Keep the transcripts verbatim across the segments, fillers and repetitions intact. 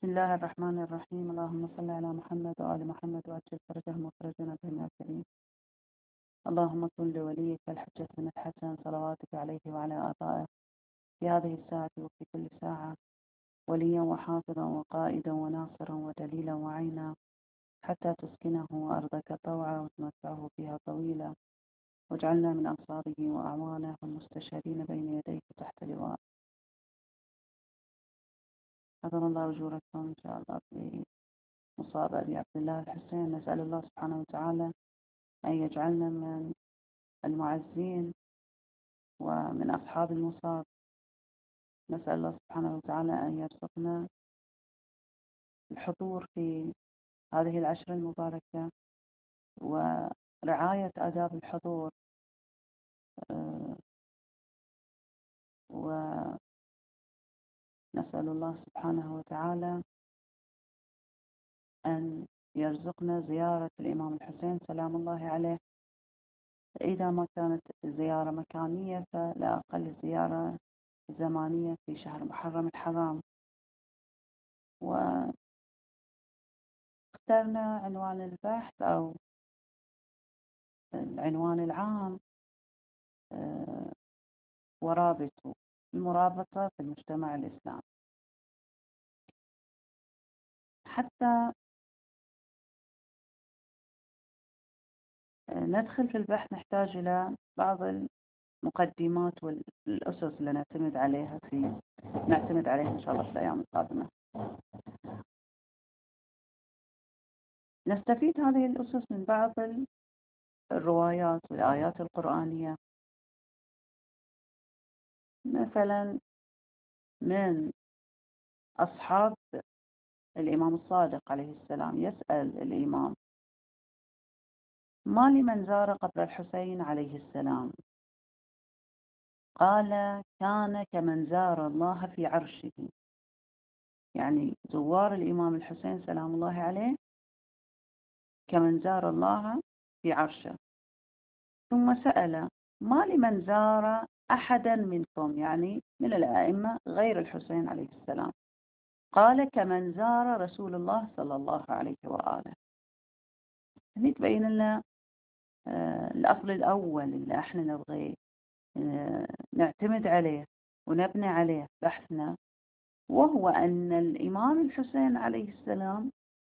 بسم الله الرحمن الرحيم. اللهم صل على محمد وآل محمد وأجل فرجهم وفرجنا بهم يا كريم. اللهم كن لوليك الحجة بن الحسن صلواتك عليه وعلى آبائه في هذه الساعة وفي كل ساعة وليا وحافظا وقائدا وناصرا ودليلا وعينا حتى تسكنه أرضك طوعا وتمتعه فيها طويلا، واجعلنا من أنصاره وأعوانه والمستشارين بين يديك تحت لواء. حضر الله أجوركم إن شاء الله في مصاب أبي عبد الله الحسين. نسأل الله سبحانه وتعالى أن يجعلنا من المعزين ومن أصحاب المصاب. نسأل الله سبحانه وتعالى أن يرزقنا الحضور في هذه العشر المباركة ورعاية آداب الحضور، ونسأل الله سبحانه وتعالى أن يرزقنا زيارة الإمام الحسين سلام الله عليه، إذا ما كانت زيارة مكانية فلا أقل زيارة زمانية في شهر محرم الحرام. واخترنا عنوان البحث أو العنوان العام ورابط المرابطة في المجتمع الإسلامي. حتى ندخل في البحث نحتاج إلى بعض المقدمات والأسس اللي نعتمد عليها في نعتمد عليها إن شاء الله في الأيام القادمة. نستفيد هذه الأسس من بعض الروايات والآيات القرآنية، مثلا من أصحاب الإمام الصادق عليه السلام. يسأل الإمام: ما لمن زار قبر الحسين عليه السلام؟ قال: كان كمن زار الله في عرشه. يعني زوار الإمام الحسين سلام الله عليه كمن زار الله في عرشه. ثم سأل: ما لمن زار أحدا منكم، يعني من الأئمة غير الحسين عليه السلام؟ قال: كمن زار رسول الله صلى الله عليه وآله. هني تبين لنا الأصل الأول اللي احنا نبغي نعتمد عليه ونبني عليه بحثنا، وهو أن الإمام الحسين عليه السلام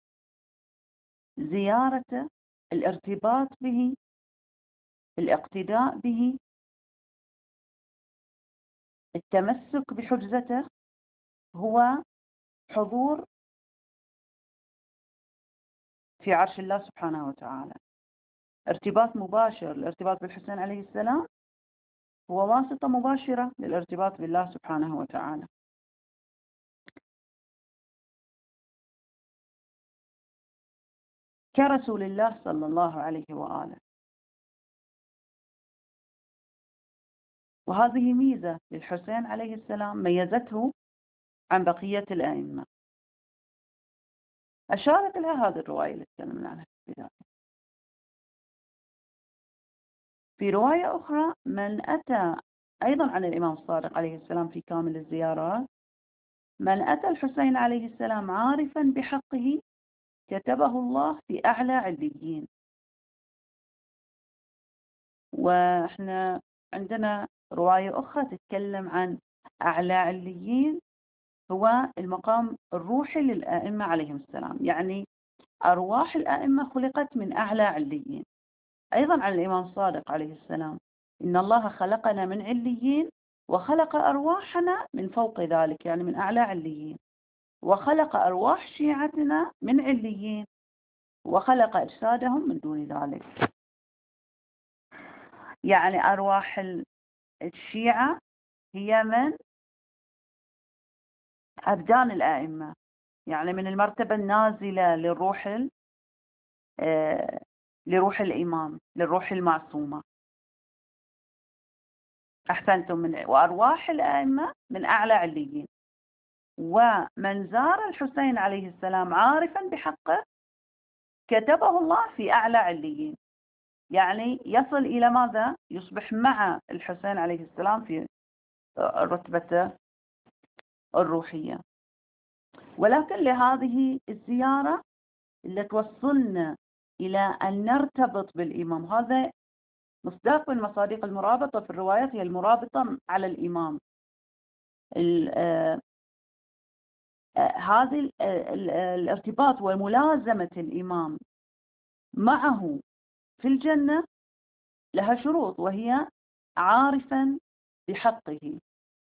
زيارته، الارتباط به، الاقتداء به، التمسك بحجزته، هو حضور في عرش الله سبحانه وتعالى. ارتباط مباشر. الارتباط بالحسين عليه السلام هو واسطة مباشرة للارتباط بالله سبحانه وتعالى. كرسول الله صلى الله عليه وآله. وهذه ميزة للحسين عليه السلام ميزته عن بقية الأئمة. أشارت لها هذه الرواية اللي تكلمنا عنها في البداية. في رواية أخرى: من أتى أيضا عن الإمام الصادق عليه السلام في كامل الزيارات: من أتى الحسين عليه السلام عارفا بحقه كتبه الله في أعلى عليين. وإحنا عندنا رواية أخرى تتكلم عن أعلى عليين هو المقام الروحي للآئمة عليهم السلام، يعني أرواح الآئمة خلقت من أعلى عليين. أيضا عن الإمام الصادق عليه السلام: إن الله خلقنا من عليين وخلق أرواحنا من فوق ذلك، يعني من أعلى عليين، وخلق أرواح شيعتنا من عليين وخلق أجسادهم من دون ذلك. يعني أرواح الشيعة هي من أبدان الآئمة، يعني من المرتبة النازلة للروح لروح الإمام، للروح المعصومة. أحسنتم. من وأرواح الأئمة من أعلى عليين. ومن زار الحسين عليه السلام عارفا بحقه كتبه الله في أعلى عليين، يعني يصل إلى ماذا؟ يصبح مع الحسين عليه السلام في رتبته الروحية. ولكن لهذه الزيارة اللي توصلنا إلى أن نرتبط بالإمام. هذا مصداق من مصادق المرابطة في الروايات، هي المرابطة على الإمام. هذه الارتباط وملازمة الإمام معه في الجنة لها شروط، وهي عارفا بحقه.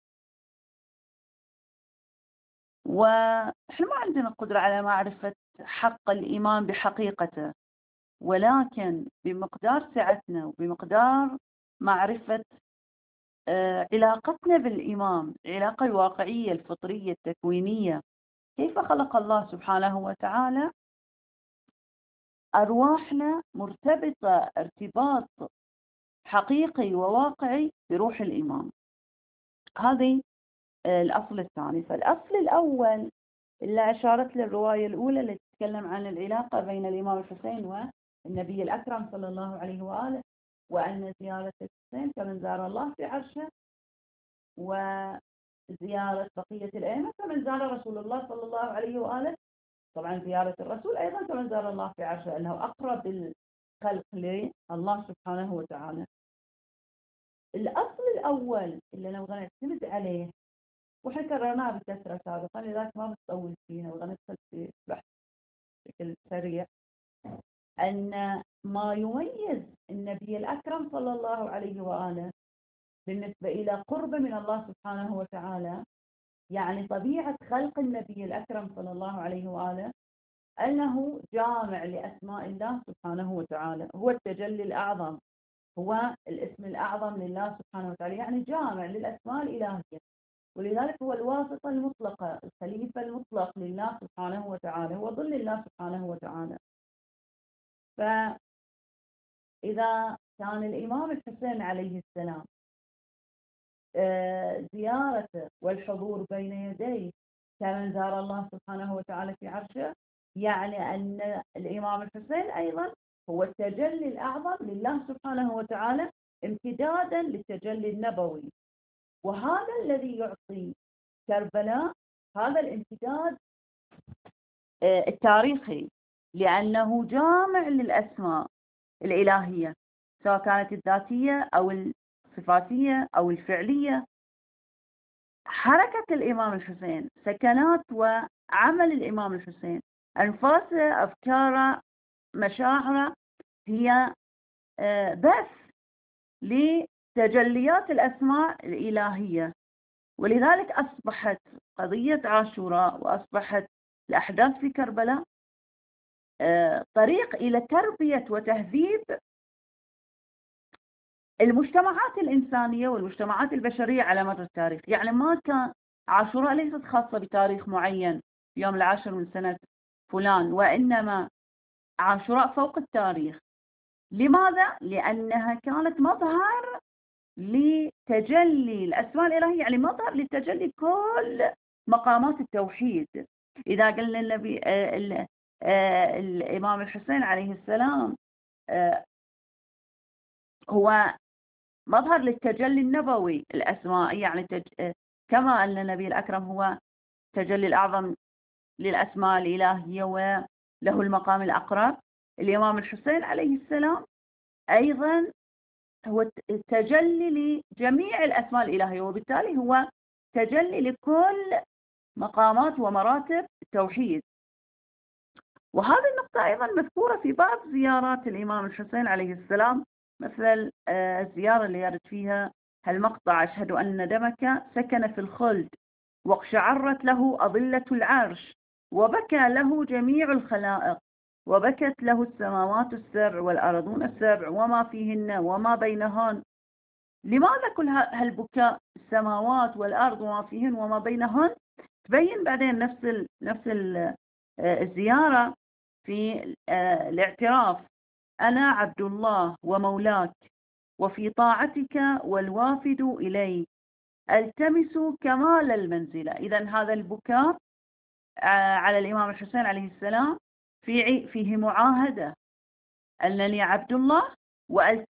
ونحن ما عندنا قدرة على معرفة حق الإمام بحقيقته، ولكن بمقدار سعتنا وبمقدار معرفة علاقتنا بالإمام، العلاقة الواقعية الفطرية التكوينية، كيف خلق الله سبحانه وتعالى أرواحنا مرتبطة ارتباط حقيقي وواقعي بروح الإمام. هذه الأصل الثاني. فالأصل الأول اللي أشارت له الرواية الأولى اللي تتكلم عن العلاقة بين الإمام الحسين والنبي الأكرم صلى الله عليه وآله، وأن زيارة الحسين كمن زار الله في عرشه، وزيارة بقية الأئمة كمن زار رسول الله صلى الله عليه وآله. طبعا زيارة الرسول أيضا كمن زار الله في عرشه، أنه أقرب الخلق لله سبحانه وتعالى. الأصل الأول اللي نبغى نعتمد عليه، وحنا كررناه بكثرة سابقا لذلك ما بنطول فيها وندخل في بحث بشكل سريع، أن ما يميز النبي الأكرم صلى الله عليه وآله بالنسبة إلى قرب من الله سبحانه وتعالى، يعني طبيعة خلق النبي الأكرم صلى الله عليه وآله أنه جامع لأسماء الله سبحانه وتعالى، هو التجلي الأعظم، هو الاسم الأعظم لله سبحانه وتعالى، يعني جامع للأسماء الإلهية، ولذلك هو الواسطة المطلقة، الخليفة المطلق لله سبحانه وتعالى، هو ظل الله سبحانه وتعالى. فإذا كان الإمام الحسين عليه السلام زيارته والحضور بين يديه كمن زار الله سبحانه وتعالى في عرشه، يعني أن الإمام الحسين أيضا هو التجلي الأعظم لله سبحانه وتعالى امتدادا للتجلي النبوي، وهذا الذي يعطي كربلاء هذا الامتداد التاريخي، لأنه جامع للأسماء الإلهية سواء كانت الذاتية أو الصفاتية أو الفعلية. حركة الإمام الحسين، سكنات وعمل الإمام الحسين، أنفاسه، أفكاره، مشاعره، هي بث لتجليات الأسماء الإلهية. ولذلك أصبحت قضية عاشوراء وأصبحت الأحداث في كربلاء طريق إلى تربية وتهذيب المجتمعات الإنسانية والمجتمعات البشرية على مر التاريخ. يعني ما كان عاشوراء ليست خاصة بتاريخ معين يوم العاشر من سنة فلان، وإنما عاشوراء فوق التاريخ. لماذا؟ لأنها كانت مظهر لتجلي الأسماء الإلهية، يعني مظهر لتجلي كل مقامات التوحيد. إذا قلنا النبي الإمام الحسين عليه السلام هو مظهر للتجلي النبوي الأسماء، يعني تج... كما أن النبي الأكرم هو التجلي الأعظم للأسماء الإلهية وله المقام الأقرب، الإمام الحسين عليه السلام أيضا هو التجلي لجميع الأسماء الإلهية، وبالتالي هو تجلي لكل مقامات ومراتب التوحيد. وهذه النقطة أيضا مذكورة في بعض زيارات الإمام الحسين عليه السلام، مثل الزيارة اللي يرد فيها هالمقطع: أشهد أن دمك سكن في الخلد واقشعرت له أضلة العرش وبكى له جميع الخلائق وبكت له السماوات السبع والأرضون السبع وما فيهن وما بينهن. لماذا كل هالبكاء؟ السماوات والأرض وما فيهن وما بينهن تبين بعدين نفس ال نفس ال الزيارة في الاعتراف: أنا عبد الله ومولاك وفي طاعتك والوافد إليك التمس كمال المنزلة. إذن هذا البكاء على الإمام الحسين عليه السلام فيه معاهدة أنني عبد الله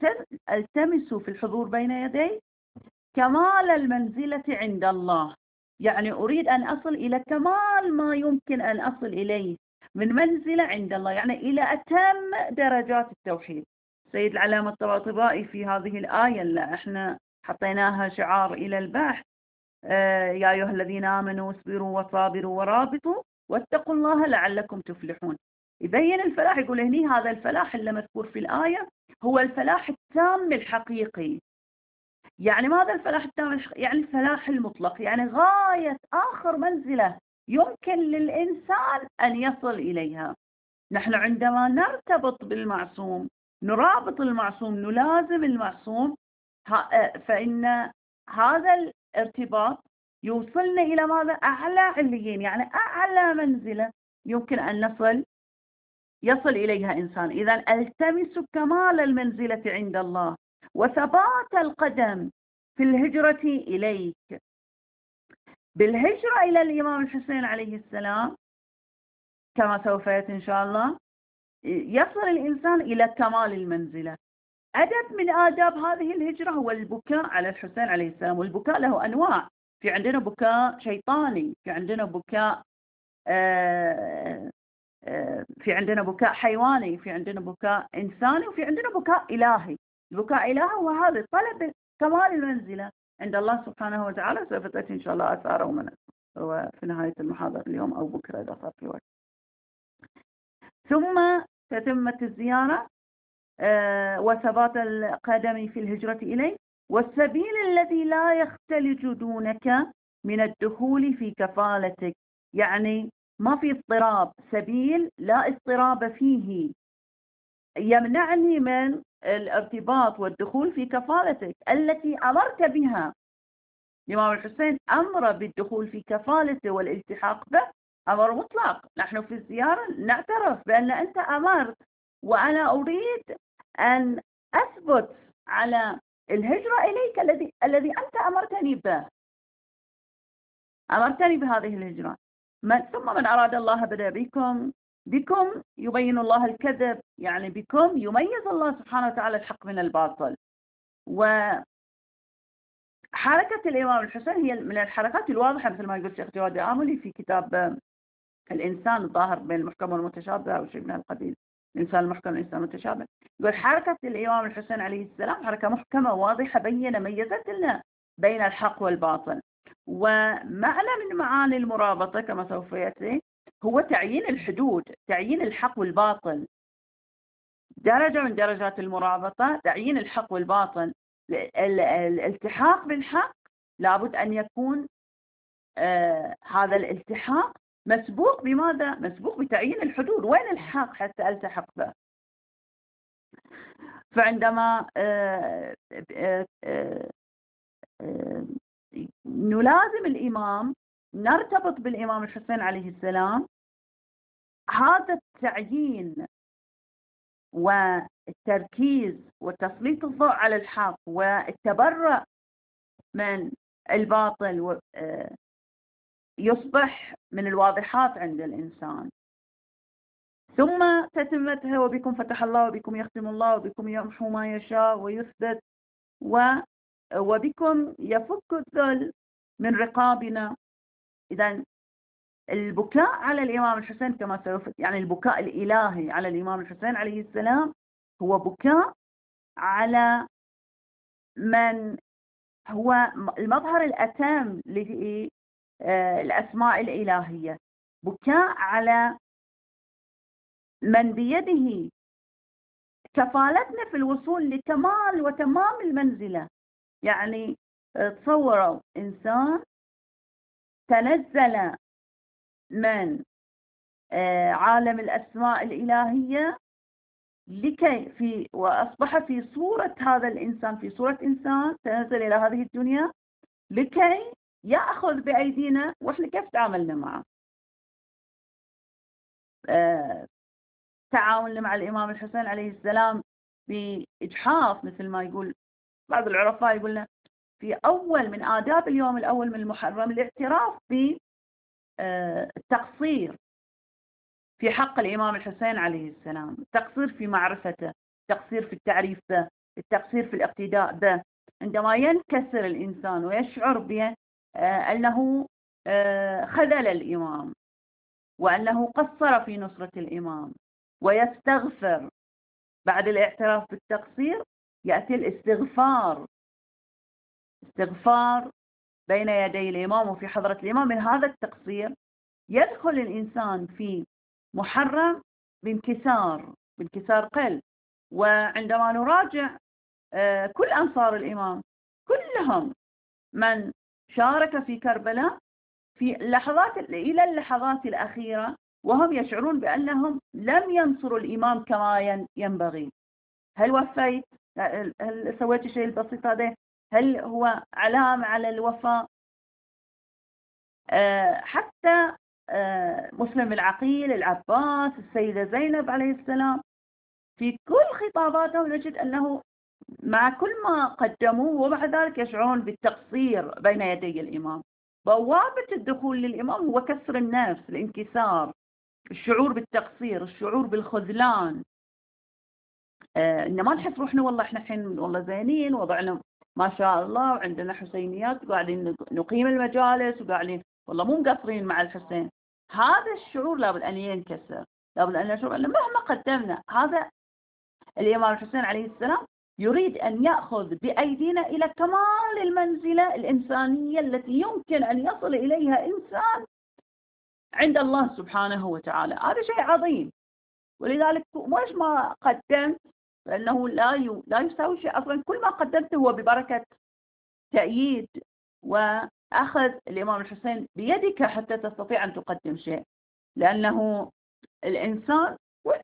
وألتمس في الحضور بين يدي كمال المنزلة عند الله. يعني أريد أن أصل إلى كمال ما يمكن أن أصل إليه من منزلة عند الله، يعني إلى أتم درجات التوحيد. سيد العلامة الطباطبائي في هذه الآية اللي احنا حطيناها شعار إلى البحث، آه يا أيها الذين آمنوا اصبروا وصابروا ورابطوا واتقوا الله لعلكم تفلحون. يبين الفلاح، يقول هني هذا الفلاح اللي مذكور في الآية هو الفلاح التام الحقيقي. يعني ماذا الفلاح التام؟ يعني الفلاح المطلق، يعني غاية آخر منزلة يمكن للإنسان أن يصل إليها. نحن عندما نرتبط بالمعصوم، نرابط المعصوم، نلازم المعصوم، فإن هذا الارتباط يوصلنا إلى ماذا؟ أعلى عليين، يعني أعلى منزلة يمكن أن نصل يصل إليها إنسان. إذا التمس كمال المنزلة عند الله وثبات القدم في الهجرة إليك. بالهجرة إلى الإمام الحسين عليه السلام كما سوف يأتي إن شاء الله، يصل الإنسان إلى كمال المنزلة. أدب من آداب هذه الهجرة هو البكاء على الحسين عليه السلام، والبكاء له أنواع. في عندنا بكاء شيطاني، في عندنا بكاء آه في عندنا بكاء حيواني، في عندنا بكاء إنساني، وفي عندنا بكاء إلهي. البكاء إلهي هو هذا طلب كمال المنزلة عند الله سبحانه وتعالى. سوف تأتي إن شاء الله أثاره من هو في نهاية المحاضرة اليوم أو بكرة إذا صار في وقت. ثم تتمت الزيارة آه وثبات القدم في الهجرة إليه، والسبيل الذي لا يختلج دونك من الدخول في كفالتك. يعني ما في اضطراب، سبيل لا اضطراب فيه يمنعني من الارتباط والدخول في كفالتك التي أمرت بها. الإمام الحسين أمر بالدخول في كفالته والالتحاق به، أمر مطلق. نحن في الزيارة نعترف بأن أنت أمرت، وأنا أريد أن أثبت على الهجرة إليك الذي الذي أنت أمرتني به، أمرتني بهذه الهجرة. من ثم من أراد الله بدأ بكم، بكم يبين الله الكذب، يعني بكم يميز الله سبحانه وتعالى الحق من الباطل. وحركة الإمام الحسين هي من الحركات الواضحة، مثل ما يقول الشيخ جواد آملي في كتاب الإنسان الظاهر بين المحكم والمتشابه أو شيء من القبيل، الإنسان المحكم والإنسان المتشابه. يقول حركة الإمام الحسين عليه السلام حركة محكمة واضحة بينة، ميزت لنا بين الحق والباطل. ومعنى من معاني المرابطة كما سوف يأتي هو تعيين الحدود، تعيين الحق والباطل. درجة من درجات المرابطة تعيين الحق والباطل. الالتحاق بالحق لابد أن يكون آه هذا الالتحاق مسبوق بماذا؟ مسبوق بتعيين الحدود. وين الحق حتى ألتحق به؟ فعندما آه آه آه آه نلازم الإمام، نرتبط بالإمام الحسين عليه السلام، هذا التعيين والتركيز وتسليط الضوء على الحق والتبرؤ من الباطل يصبح من الواضحات عند الإنسان. ثم تتمتها وبكم فتح الله وبكم يختم الله وبكم يمحو ما يشاء ويثبت وبكم يفك الذل من رقابنا. إذن البكاء على الإمام الحسين كما سوف، يعني البكاء الإلهي على الإمام الحسين عليه السلام هو بكاء على من هو المظهر الأتم للأسماء الإلهية، بكاء على من بيده كفالتنا في الوصول لكمال وتمام المنزلة. يعني تصوروا إنسان تنزل من عالم الأسماء الإلهية لكي في وأصبح في صورة هذا الإنسان، في صورة إنسان تنزل إلى هذه الدنيا لكي يأخذ بأيدينا، وإحنا كيف تعاملنا معه؟ آه تعاوننا مع الإمام الحسين عليه السلام بإجحاف، مثل ما يقول بعض العرفاء، يقولنا في أول من آداب اليوم الأول من المحرم الاعتراف بالتقصير في حق الإمام الحسين عليه السلام، التقصير في معرفته، التقصير في التعريف به، التقصير في الاقتداء به. عندما ينكسر الإنسان ويشعر بأنه خذل الإمام وأنه قصر في نصرة الإمام، ويستغفر. بعد الاعتراف بالتقصير يأتي الاستغفار، استغفار بين يدي الإمام وفي حضرة الإمام من هذا التقصير. يدخل الإنسان في محرم بانكسار بانكسار قلب. وعندما نراجع كل أنصار الإمام كلهم من شارك في كربلاء في اللحظات إلى اللحظات الأخيرة وهم يشعرون بأنهم لم ينصروا الإمام كما ينبغي. هل وفيت؟ هل سويت الشيء البسيط هذا؟ هل هو علامة على الوفاء؟ حتى مسلم العقيل، العباس، السيدة زينب عليه السلام، في كل خطاباتهم نجد أنه مع كل ما قدموه ومع ذلك يشعرون بالتقصير بين يدي الإمام. بوابة الدخول للإمام هو كسر النفس، الانكسار، الشعور بالتقصير، الشعور بالخذلان. آه إنما نحس روحنا والله إحنا الحين والله زينين، وضعنا ما شاء الله، وعندنا حسينيات وقاعدين نقيم المجالس وقاعدين والله مو مقصرين مع الحسين. هذا الشعور لابد أن ينكسر، لابد أن نشعر أن مهما قدمنا. هذا الإمام الحسين عليه السلام يريد أن يأخذ بأيدينا إلى كمال المنزلة الإنسانية التي يمكن أن يصل إليها إنسان عند الله سبحانه وتعالى. هذا شيء عظيم. ولذلك مش ما قدمت لأنه لا لا يساوي شيء أصلا. كل ما قدمته هو ببركة تأييد وأخذ الإمام الحسين بيدك حتى تستطيع أن تقدم شيء. لأنه الإنسان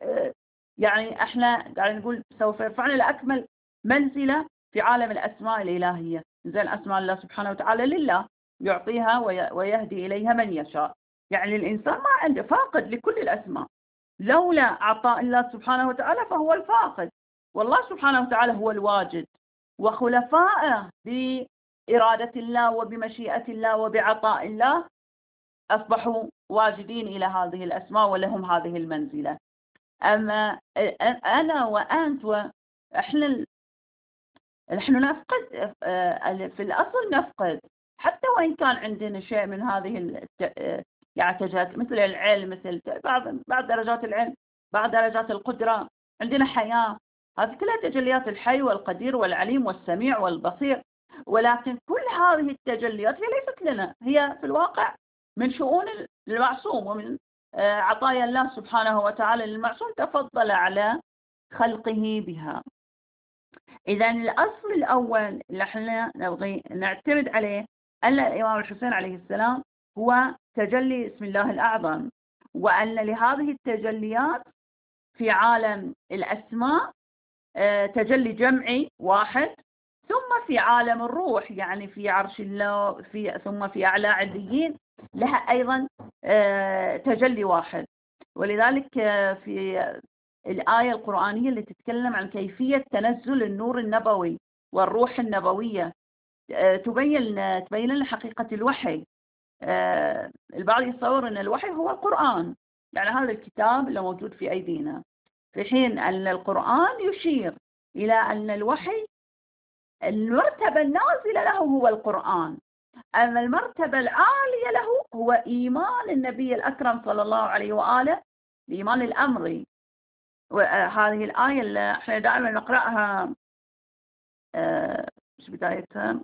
يعني احنا قاعد نقول سوف يرفعنا لأكمل منزلة في عالم الأسماء الإلهية. زين أسماء الله سبحانه وتعالى لله يعطيها ويهدي إليها من يشاء. يعني الإنسان ما عنده فاقد لكل الأسماء. لولا عطاء الله سبحانه وتعالى فهو الفاقد، والله سبحانه وتعالى هو الواجد، وخلفائه بإرادة الله وبمشيئة الله وبعطاء الله أصبحوا واجدين إلى هذه الأسماء ولهم هذه المنزلة. أما أنا وأنت وإحنا نحن نفقد في الأصل، نفقد حتى وإن كان عندنا شيء من هذه يعني تجارب مثل العلم، مثل بعض بعض درجات العلم، بعض درجات القدرة، عندنا حياة. هذه كلها تجليات الحي والقدير والعليم والسميع والبصير. ولكن كل هذه التجليات هي ليست لنا، هي في الواقع من شؤون المعصوم ومن عطايا الله سبحانه وتعالى للمعصوم تفضل على خلقه بها. إذا الأصل الأول اللي احنا نبغي نعتمد عليه أن الإمام الحسين عليه السلام هو تجلي اسم الله الأعظم، وأن لهذه التجليات في عالم الأسماء تجلي جمعي واحد، ثم في عالم الروح يعني في عرش الله، في ثم في أعلى عليين لها أيضا تجلي واحد. ولذلك في الآية القرآنية اللي تتكلم عن كيفية تنزل النور النبوي والروح النبوية تبين تبين لنا حقيقة الوحي. البعض يتصور أن الوحي هو القرآن، يعني هذا الكتاب اللي موجود في أيدينا، في حين أن القرآن يشير إلى أن الوحي المرتبة النازلة له هو القرآن، أما المرتبة العالية له هو إيمان النبي الأكرم صلى الله عليه وآله، الإيمان الأمري. وهذه الآية اللي احنا دائما نقرأها مش بدايتها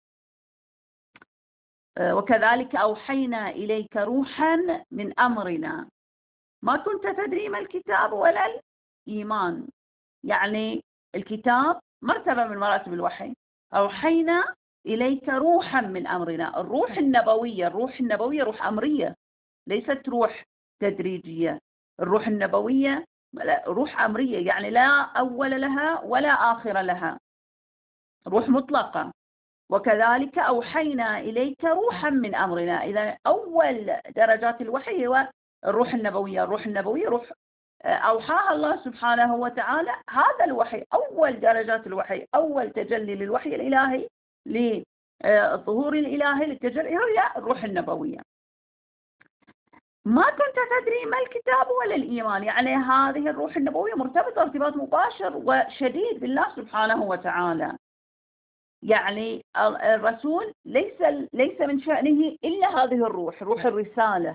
وكذلك أوحينا إليك روحا من أمرنا ما كنت تدري ما الكتاب ولا الإيمان. يعني الكتاب مرتبة من مراتب الوحي. أوحينا إليك روحا من أمرنا، الروح النبوية، الروح النبوية روح أمرية ليست روح تدريجية. الروح النبوية روح أمرية، يعني لا أول لها ولا آخر لها، روح مطلقة. وكذلك أوحينا إليك روحا من أمرنا. إذا أول درجات الوحي هو الروح النبوية. الروح النبوية روح أوحاها الله سبحانه وتعالى. هذا الوحي أول درجات الوحي، أول تجلي للوحي الإلهي، للظهور الإلهي، للتجلي، هي الروح النبوية. ما كنت تدري ما الكتاب ولا الإيمان، يعني هذه الروح النبوية مرتبطة ارتباط مباشر وشديد بالله سبحانه وتعالى. يعني الرسول ليس ليس من شأنه إلا هذه الروح، روح الرسالة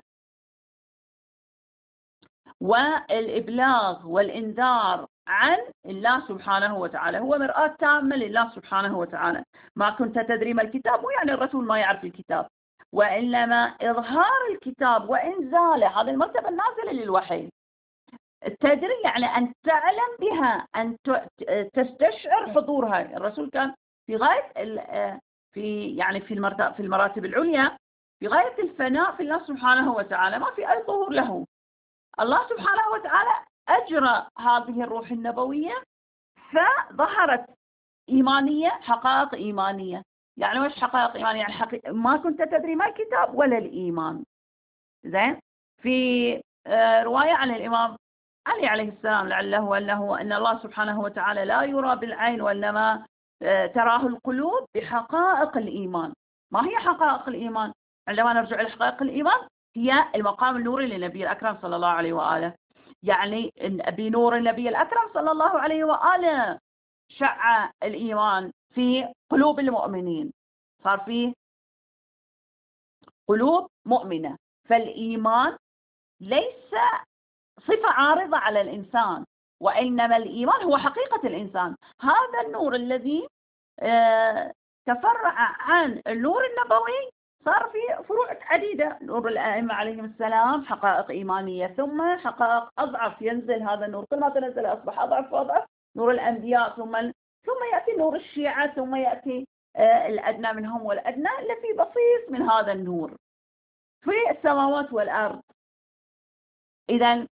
والإبلاغ والإنذار عن الله سبحانه وتعالى. هو مرآة تامة لله سبحانه وتعالى. ما كنت تدري ما الكتاب، مو يعني الرسول ما يعرف الكتاب، وإنما إظهار الكتاب وإنزاله، هذا المرتبة النازلة للوحي. تدري يعني أن تعلم بها، أن تستشعر حضورها. الرسول كان في غاية في يعني في المرتبة في المراتب العليا، في غاية الفناء في الله سبحانه وتعالى، ما في أي ظهور له. الله سبحانه وتعالى أجرى هذه الروح النبوية فظهرت إيمانية، حقائق إيمانية. يعني وش حقائق إيمانية؟ يعني حقيقة ما كنت تدري ما الكتاب ولا الإيمان. زين. في رواية عن الإمام علي عليه السلام لعله أنه أن الله سبحانه وتعالى لا يرى بالعين وإنما تراه القلوب بحقائق الإيمان. ما هي حقائق الإيمان؟ عندما نرجع إلى حقائق الإيمان، هي المقام النوري للنبي الأكرم صلى الله عليه وآله. يعني بنور النبي الأكرم صلى الله عليه وآله شع الإيمان في قلوب المؤمنين، صار فيه قلوب مؤمنة. فالإيمان ليس صفة عارضة على الإنسان، وإنما الإيمان هو حقيقة الإنسان. هذا النور الذي تفرع عن النور النبوي صار في فروع عديدة. نور الأئمة عليهم السلام حقائق إيمانية، ثم حقائق أضعف ينزل هذا النور، كل ما تنزل أصبح أضعف وأضعف. نور الأنبياء، ثم ثم يأتي نور الشيعة، ثم يأتي الأدنى منهم والأدنى الذي بصيص من هذا النور في السماوات والأرض. إذا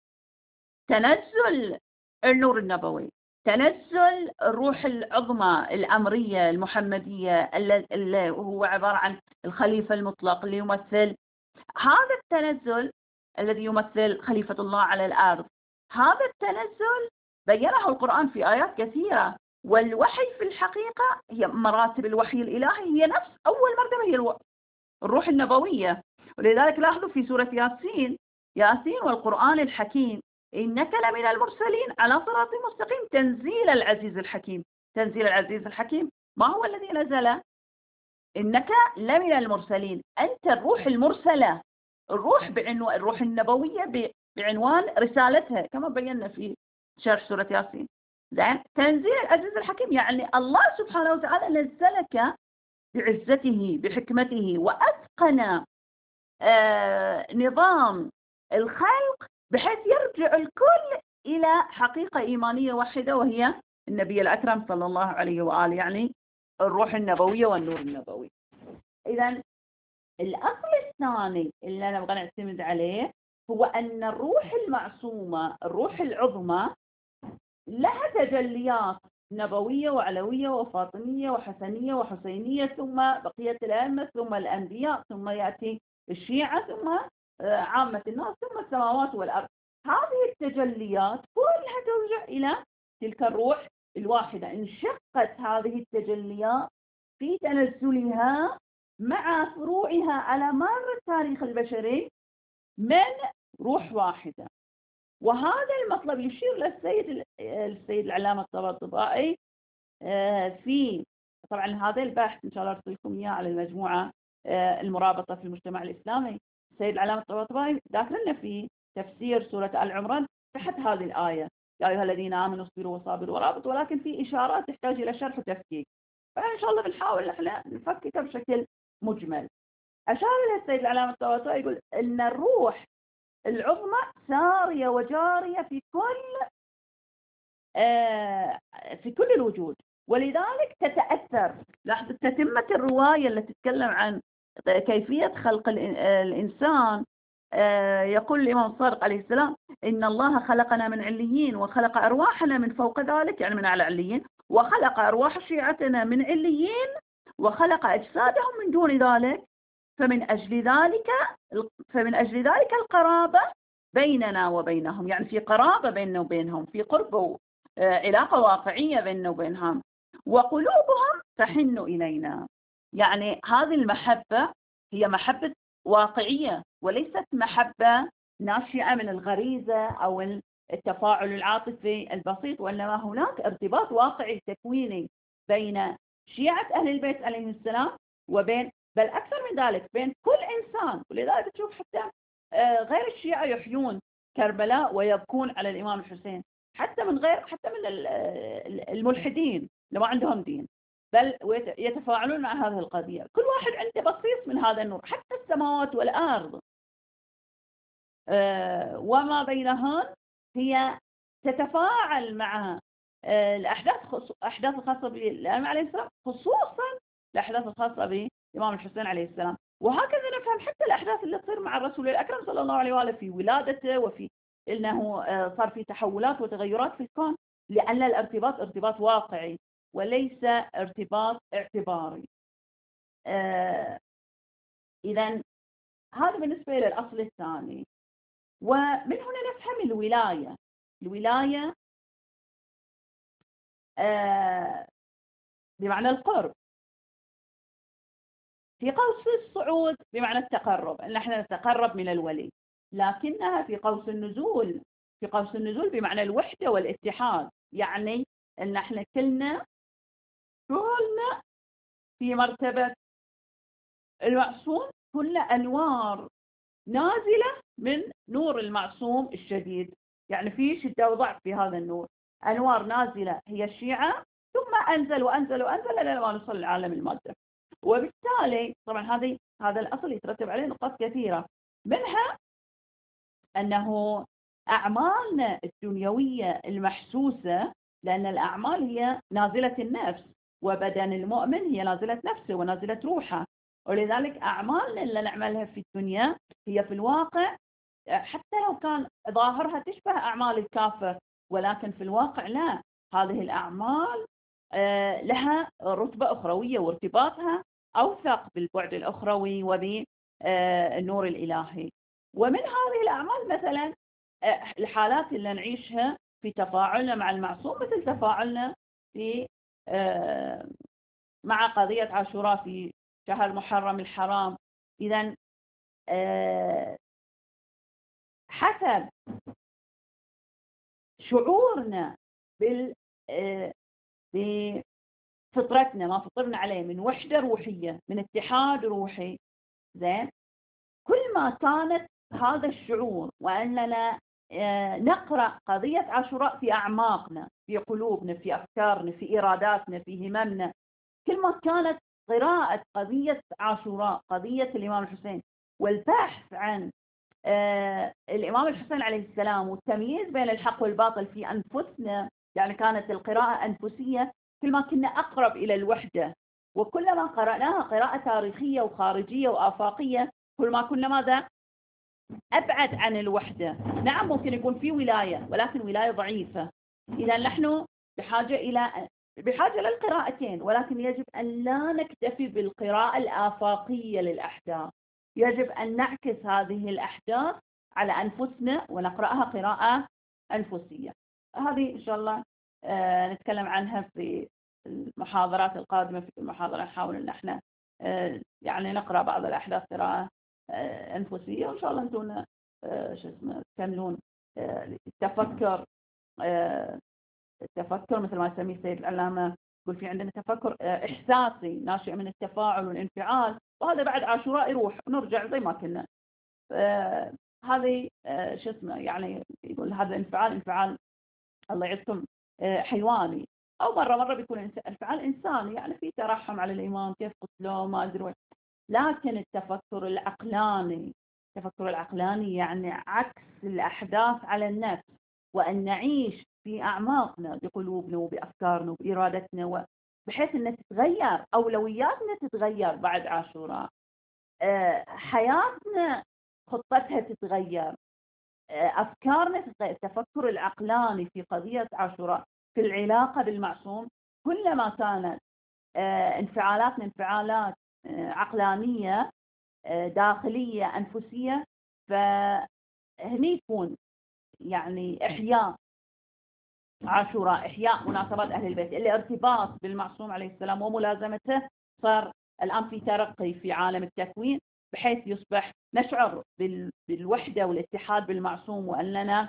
تنزل النور النبوي، تنزل الروح العظمى الأمرية المحمدية اللي هو عبارة عن الخليفة المطلق اللي يمثل هذا التنزل الذي يمثل خليفة الله على الأرض. هذا التنزل بينه القرآن في آيات كثيرة. والوحي في الحقيقة هي مراتب الوحي الإلهي، هي نفس أول مرتبة هي الروح النبوية. ولذلك لاحظوا في سورة ياسين: ياسين والقرآن الحكيم إنك لمن المرسلين على صراط مستقيم تنزيل العزيز الحكيم. تنزيل العزيز الحكيم ما هو الذي نزل؟ إنك لمن المرسلين، أنت الروح المرسلة، الروح بعنوان الروح النبوية بعنوان رسالتها كما بينا في شرح سورة ياسين. زين. تنزيل العزيز الحكيم يعني الله سبحانه وتعالى نزلك بعزته بحكمته، وأتقن آه نظام الخلق بحيث يرجع الكل إلى حقيقة إيمانية واحدة، وهي النبي الأكرم صلى الله عليه وآله، يعني الروح النبوية والنور النبوي. إذا الأصل الثاني اللي أنا أبغى نعتمد عليه هو أن الروح المعصومة، الروح العظمى، لها تجليات نبوية وعلوية وفاطمية وحسنية وحسينية، ثم بقية الأئمة، ثم الأنبياء، ثم يأتي الشيعة، ثم عامة الناس، ثم السماوات والأرض. هذه التجليات كلها ترجع إلى تلك الروح الواحدة. انشقت هذه التجليات في تنزلها مع فروعها على مر التاريخ البشري من روح واحدة. وهذا المطلب يشير للسيد السيد العلامة الطباطبائي في، طبعا هذا البحث إن شاء الله أرسل لكم إياه على المجموعة المرابطة في المجتمع الإسلامي. السيد العلامة الطباطبائي ذاكر لنا في تفسير سورة آل عمران تحت هذه الآية: يا أيها الذين آمنوا اصبروا وصابروا ورابطوا، ولكن في إشارات تحتاج إلى شرح وتفكيك، فإن شاء الله بنحاول احنا نفككها بشكل مجمل. أشار إلى السيد العلامة الطباطبائي يقول إن الروح العظمى سارية وجارية في كل آه في كل الوجود، ولذلك تتأثر. لاحظ تتمة الرواية التي تتكلم عن كيفية خلق الإنسان. آه يقول الإمام الصادق عليه السلام: إن الله خلقنا من عليين وخلق أرواحنا من فوق ذلك، يعني من أعلى عليين، وخلق أرواح شيعتنا من عليين وخلق أجسادهم من دون ذلك، فمن أجل ذلك فمن أجل ذلك القرابة بيننا وبينهم، يعني في قرابة بيننا وبينهم، في قرب علاقة واقعية بيننا وبينهم. وقلوبهم تحن إلينا، يعني هذه المحبة هي محبة واقعية وليست محبة ناشئة من الغريزة أو التفاعل العاطفي البسيط، وإنما هناك ارتباط واقعي تكويني بين شيعة أهل البيت عليهم السلام وبين، بل أكثر من ذلك، بين كل إنسان. ولذلك تشوف حتى غير الشيعة يحيون كربلاء ويبكون على الإمام الحسين، حتى من غير حتى من الملحدين اللي ما عندهم دين، بل يتفاعلون مع هذه القضية. كل واحد عنده بصيص من هذا النور، حتى السماوات والأرض وما بينهن هي تتفاعل مع الأحداث الأحداث الخاصة بالإمام عليه السلام، خصوصا الأحداث الخاصة بالإمام الحسين عليه السلام. وهكذا نفهم حتى الأحداث اللي تصير مع الرسول الأكرم صلى الله عليه وآله في ولادته، وفي إنه صار في تحولات وتغيرات في الكون، لأن الارتباط ارتباط واقعي وليس ارتباط اعتباري. آه إذن هذا بالنسبة للأصل الثاني. ومن هنا نفهم الولاية. الولاية آه بمعنى القرب، في قوس الصعود بمعنى التقرب، أن احنا نتقرب من الولي، لكنها في قوس النزول في قوس النزول بمعنى الوحدة والاتحاد، يعني أن احنا كلنا كلنا في مرتبة المعصوم، كل أنوار نازلة من نور المعصوم الشديد، يعني في شدة وضعف في هذا النور، أنوار نازلة هي الشيعة، ثم أنزل وأنزل وأنزل إلى ما نوصل للعالم المادة. وبالتالي طبعا هذه هذا الأصل يترتب عليه نقاط كثيرة، منها أنه أعمالنا الدنيوية المحسوسة، لأن الأعمال هي نازلة النفس، وبدن المؤمن هي نازلة نفسه ونازلة روحه، ولذلك أعمالنا اللي نعملها في الدنيا هي في الواقع حتى لو كان ظاهرها تشبه أعمال الكافر، ولكن في الواقع لا، هذه الأعمال لها رتبة أخروية وارتباطها أوثق بالبعد الأخروي وبالنور الإلهي. ومن هذه الأعمال مثلا الحالات اللي نعيشها في تفاعلنا مع المعصوم، مثل تفاعلنا في مع قضية عاشوراء في شهر محرم الحرام. إذن حسب شعورنا بال بفطرتنا، ما فطرنا عليه من وحدة روحية، من اتحاد روحي، زين، كل ما كانت هذا الشعور وأننا نقرأ قضية عاشوراء في أعماقنا، في قلوبنا، في أفكارنا، في إراداتنا، في هممنا، كل ما كانت قراءة قضية عاشوراء، قضية الإمام الحسين، والبحث عن آه الإمام الحسين عليه السلام والتمييز بين الحق والباطل في أنفسنا، يعني كانت القراءة أنفسية، كل ما كنا أقرب إلى الوحدة. وكلما قرأناها قراءة تاريخية وخارجية وآفاقية، كل ما كنا ماذا؟ أبعد عن الوحدة. نعم ممكن يكون في ولاية، ولكن ولاية ضعيفة. إذا نحن بحاجة إلى بحاجة للقراءتين، ولكن يجب أن لا نكتفي بالقراءة الآفاقية للأحداث، يجب أن نعكس هذه الأحداث على أنفسنا ونقرأها قراءة أنفسية. هذه إن شاء الله آه نتكلم عنها في المحاضرات القادمة. في المحاضرة نحاول أن احنا آه يعني نقرأ بعض الأحداث قراءة آه أنفسية، وإن شاء الله أنتم آه شو اسمه تكملون آه التفكر آه التفكر مثل ما يسميه السيد العلامة، يقول في عندنا تفكر إحساسي ناشئ من التفاعل والانفعال، وهذا بعد عاشوراء يروح ونرجع زي ما كنا. آه هذه آه شو اسمه يعني يقول هذا الانفعال انفعال الله يعزكم آه حيواني، أو مرة مرة بيكون انفعال إنساني، يعني في ترحم على الإمام، كيف قتلوه ما أدري وين. لكن التفكر العقلاني التفكر العقلاني يعني عكس الأحداث على النفس، وأن نعيش في أعماقنا بقلوبنا وبأفكارنا وبإرادتنا، بحيث أن تتغير أولوياتنا، تتغير بعد عاشوراء، حياتنا خطتها تتغير، أفكارنا تتغير. التفكر العقلاني في قضية عاشوراء في العلاقة بالمعصوم، كلما كانت انفعالاتنا انفعالات عقلانية داخلية أنفسية، فهني يكون يعني إحياء عاشوراء، إحياء مناسبات أهل البيت، الارتباط بالمعصوم عليه السلام وملازمته صار الآن في ترقي في عالم التكوين، بحيث يصبح نشعر بالوحدة والاتحاد بالمعصوم، وأننا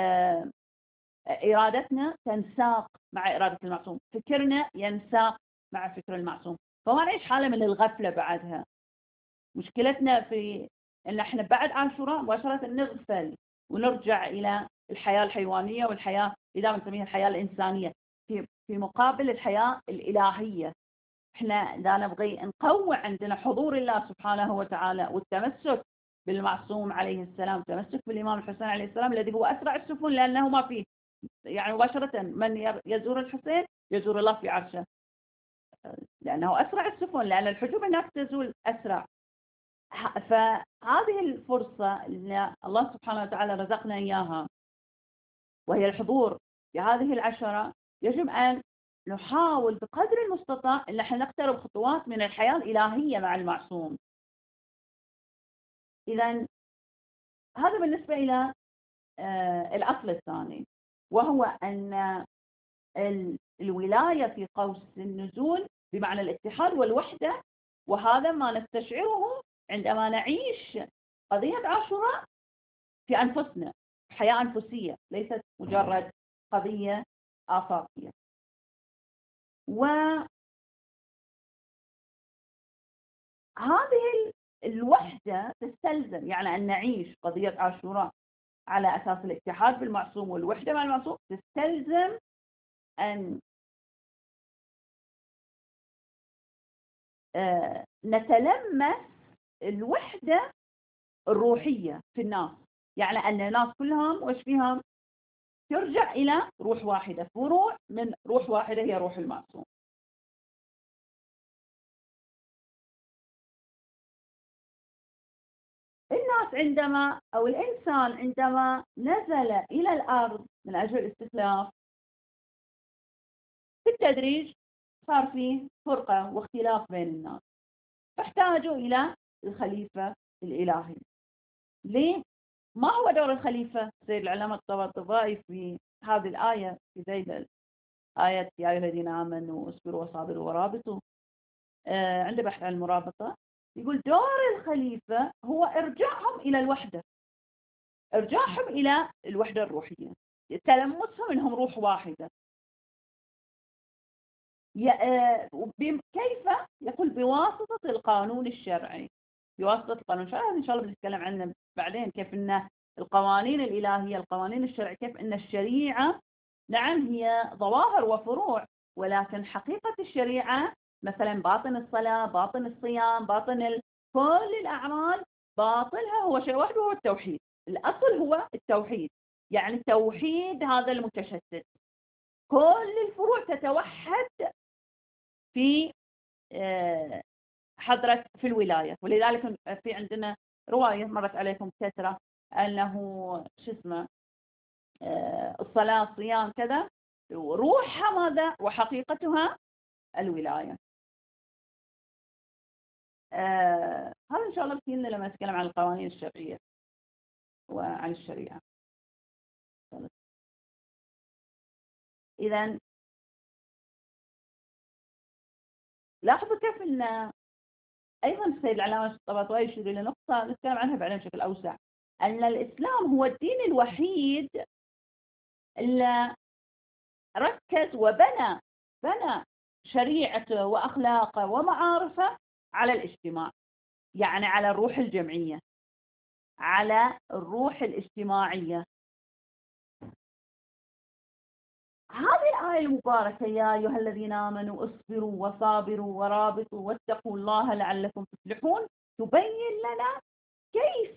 إرادتنا تنساق مع إرادة المعصوم، فكرنا ينساق مع فكر المعصوم، فما نعيش حالة من الغفلة بعدها. مشكلتنا في ان احنا بعد عاشوراء مباشرة نغفل ونرجع الى الحياة الحيوانية والحياة اللي دائما نسميها الحياة الإنسانية في في مقابل الحياة الإلهية. احنا اذا نبغي نقوي عندنا حضور الله سبحانه وتعالى والتمسك بالمعصوم عليه السلام، التمسك بالإمام الحسين عليه السلام الذي هو أسرع السفن، لأنه ما فيه يعني مباشرة من يزور الحسين يزور الله في عرشه، لأنه أسرع السفن، لأن الحجوب هناك تزول أسرع. فهذه الفرصة اللي الله سبحانه وتعالى رزقنا إياها وهي الحضور في هذه العشرة، يجب أن نحاول بقدر المستطاع أن احنا نقترب خطوات من الحياة الإلهية مع المعصوم. إذن هذا بالنسبة إلى الأصل الثاني، وهو أن الولاية في قوس النزول بمعنى الاتحاد والوحدة، وهذا ما نستشعره عندما نعيش قضية عاشوراء في أنفسنا، حياة أنفسية ليست مجرد قضية آفاقية. وهذه الوحدة تستلزم يعني أن نعيش قضية عاشوراء على أساس الاتحاد بالمعصوم والوحدة مع المعصوم، تستلزم أن نتلمس الوحدة الروحية في الناس، يعني أن الناس كلهم وش فيهم ترجع إلى روح واحدة، فروع من روح واحدة هي روح المعصوم. الناس عندما أو الإنسان عندما نزل إلى الأرض من أجل الاستخلاف، بالتدريج صار فيه فرقة واختلاف بين الناس، فاحتاجوا إلى الخليفة الإلهي. ليه؟ ما هو دور الخليفة؟ سيد العلامة الطباطبائي في هذه الآية في ذيل آية يا أيها الذين آمنوا اصبروا وصابروا ورابطوا، آه عنده بحث عن المرابطة، يقول دور الخليفة هو إرجاعهم إلى الوحدة، إرجاعهم إلى الوحدة الروحية، تلمسهم إنهم روح واحدة. كيف؟ يقول بواسطة القانون الشرعي، بواسطة القانون الشرعي إن شاء الله بنتكلم عنه بعدين، كيف أن القوانين الإلهية القوانين الشرعية، كيف أن الشريعة نعم هي ظواهر وفروع، ولكن حقيقة الشريعة مثلا باطن الصلاة، باطن الصيام، باطن ال... كل الأعمال باطنها هو شيء واحد وهو التوحيد. الأصل هو التوحيد، يعني التوحيد هذا المتشتت، كل الفروع تتوحد في حضرة في الولاية. ولذلك في عندنا رواية مرت عليكم كثرة أنه شو اسمه الصلاة الصيام كذا روحها ماذا وحقيقتها الولاية. آه هذا إن شاء الله بكينا لما نتكلم عن القوانين الشرعية وعن الشريعة. إذن لاحظوا كيف أن أيضا السيد العلامة الطباطبائي يشير إلى نقطة نتكلم عنها بعدين بشكل أوسع، أن الإسلام هو الدين الوحيد اللي ركز وبنى بنى شريعته وأخلاقه ومعارفه على الاجتماع، يعني على الروح الجمعية، على الروح الاجتماعية. هذه الآية المباركة يا أيها الذين آمنوا اصبروا وصابروا ورابطوا واتقوا الله لعلكم تفلحون، تبين لنا كيف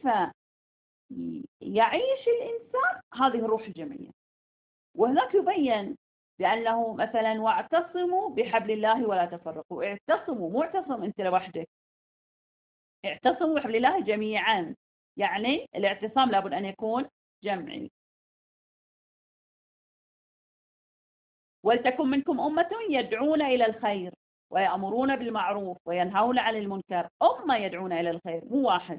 يعيش الإنسان هذه الروح الجمعية. وهناك يبين بأنه مثلا واعتصموا بحبل الله ولا تفرقوا، اعتصموا، مو اعتصم أنت لوحدك، اعتصموا بحبل الله جميعا، يعني الاعتصام لابد أن يكون جمعي. ولتكن منكم أمة يدعون إلى الخير ويأمرون بالمعروف وينهون عن المنكر، أمة يدعون إلى الخير مو واحد.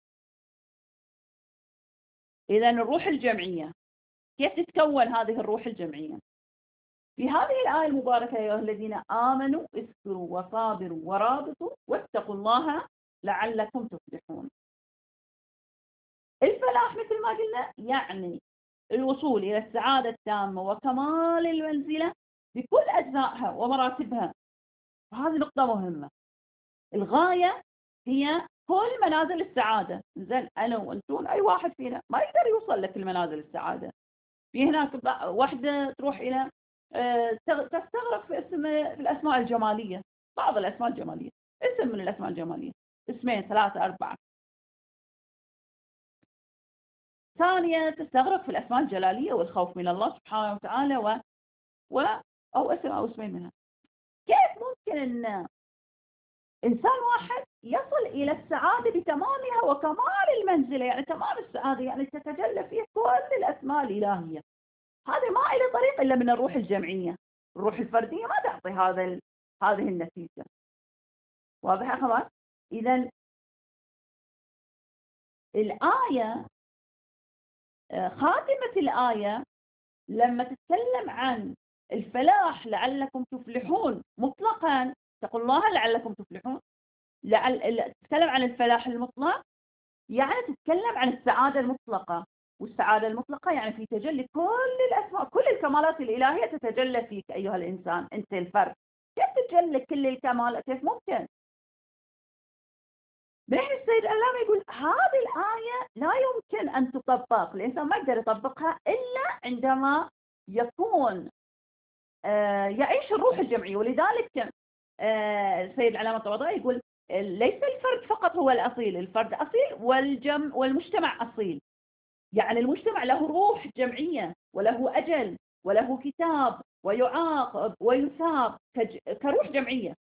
إذن الروح الجمعية كيف تتكون هذه الروح الجمعية؟ في هذه الآية المباركة يا أيها الذين آمنوا اصبروا وصابروا ورابطوا واتقوا الله لعلكم تفلحون. الفلاح مثل ما قلنا يعني الوصول إلى السعادة التامة وكمال المنزلة بكل أجزائها ومراتبها، وهذه نقطة مهمة. الغاية هي كل منازل السعادة. زين أنا وأنتون أي واحد فينا ما يقدر يوصل لكل منازل السعادة. في هناك واحدة تروح إلى تستغرق في اسم في الأسماء الجمالية، بعض الأسماء الجمالية، اسم من الأسماء الجمالية، اسمين ثلاثة أربعة. ثانية تستغرق في الأسماء الجلالية والخوف من الله سبحانه وتعالى و... و... أو اسم أو اسمين منها. كيف ممكن أن إنسان واحد يصل إلى السعادة بتمامها وكمال المنزلة، يعني تمام السعادة، يعني تتجلى فيه كل الأسماء الإلهية؟ هذا ما إلى طريق إلا من الروح الجمعية. الروح الفردية ما تعطي هذا ال... هذه النتيجة. واضح يا أخوان؟ إذا الآية، خاتمة الآية لما تتكلم عن الفلاح لعلكم تفلحون مطلقا، تقول الله لعلكم تفلحون، لعل تتكلم عن الفلاح المطلق، يعني تتكلم عن السعادة المطلقة. والسعادة المطلقة يعني في تجلي كل الأسماء، كل الكمالات الإلهية تتجلى فيك أيها الإنسان، أنت الفرد. كيف تتجلى كل الكمالات؟ كيف ممكن؟ بنحن السيد العلامة يقول هذه الآية لا يمكن أن تطبق، الإنسان ما يقدر يطبقها إلا عندما يكون آه يعيش الروح الجمعية. ولذلك آه السيد العلامة الطباطبائي يقول ليس الفرد فقط هو الأصيل، الفرد أصيل والجم والمجتمع أصيل. يعني المجتمع له روح جمعية وله أجل وله كتاب ويعاقب ويثاب كروح جمعية.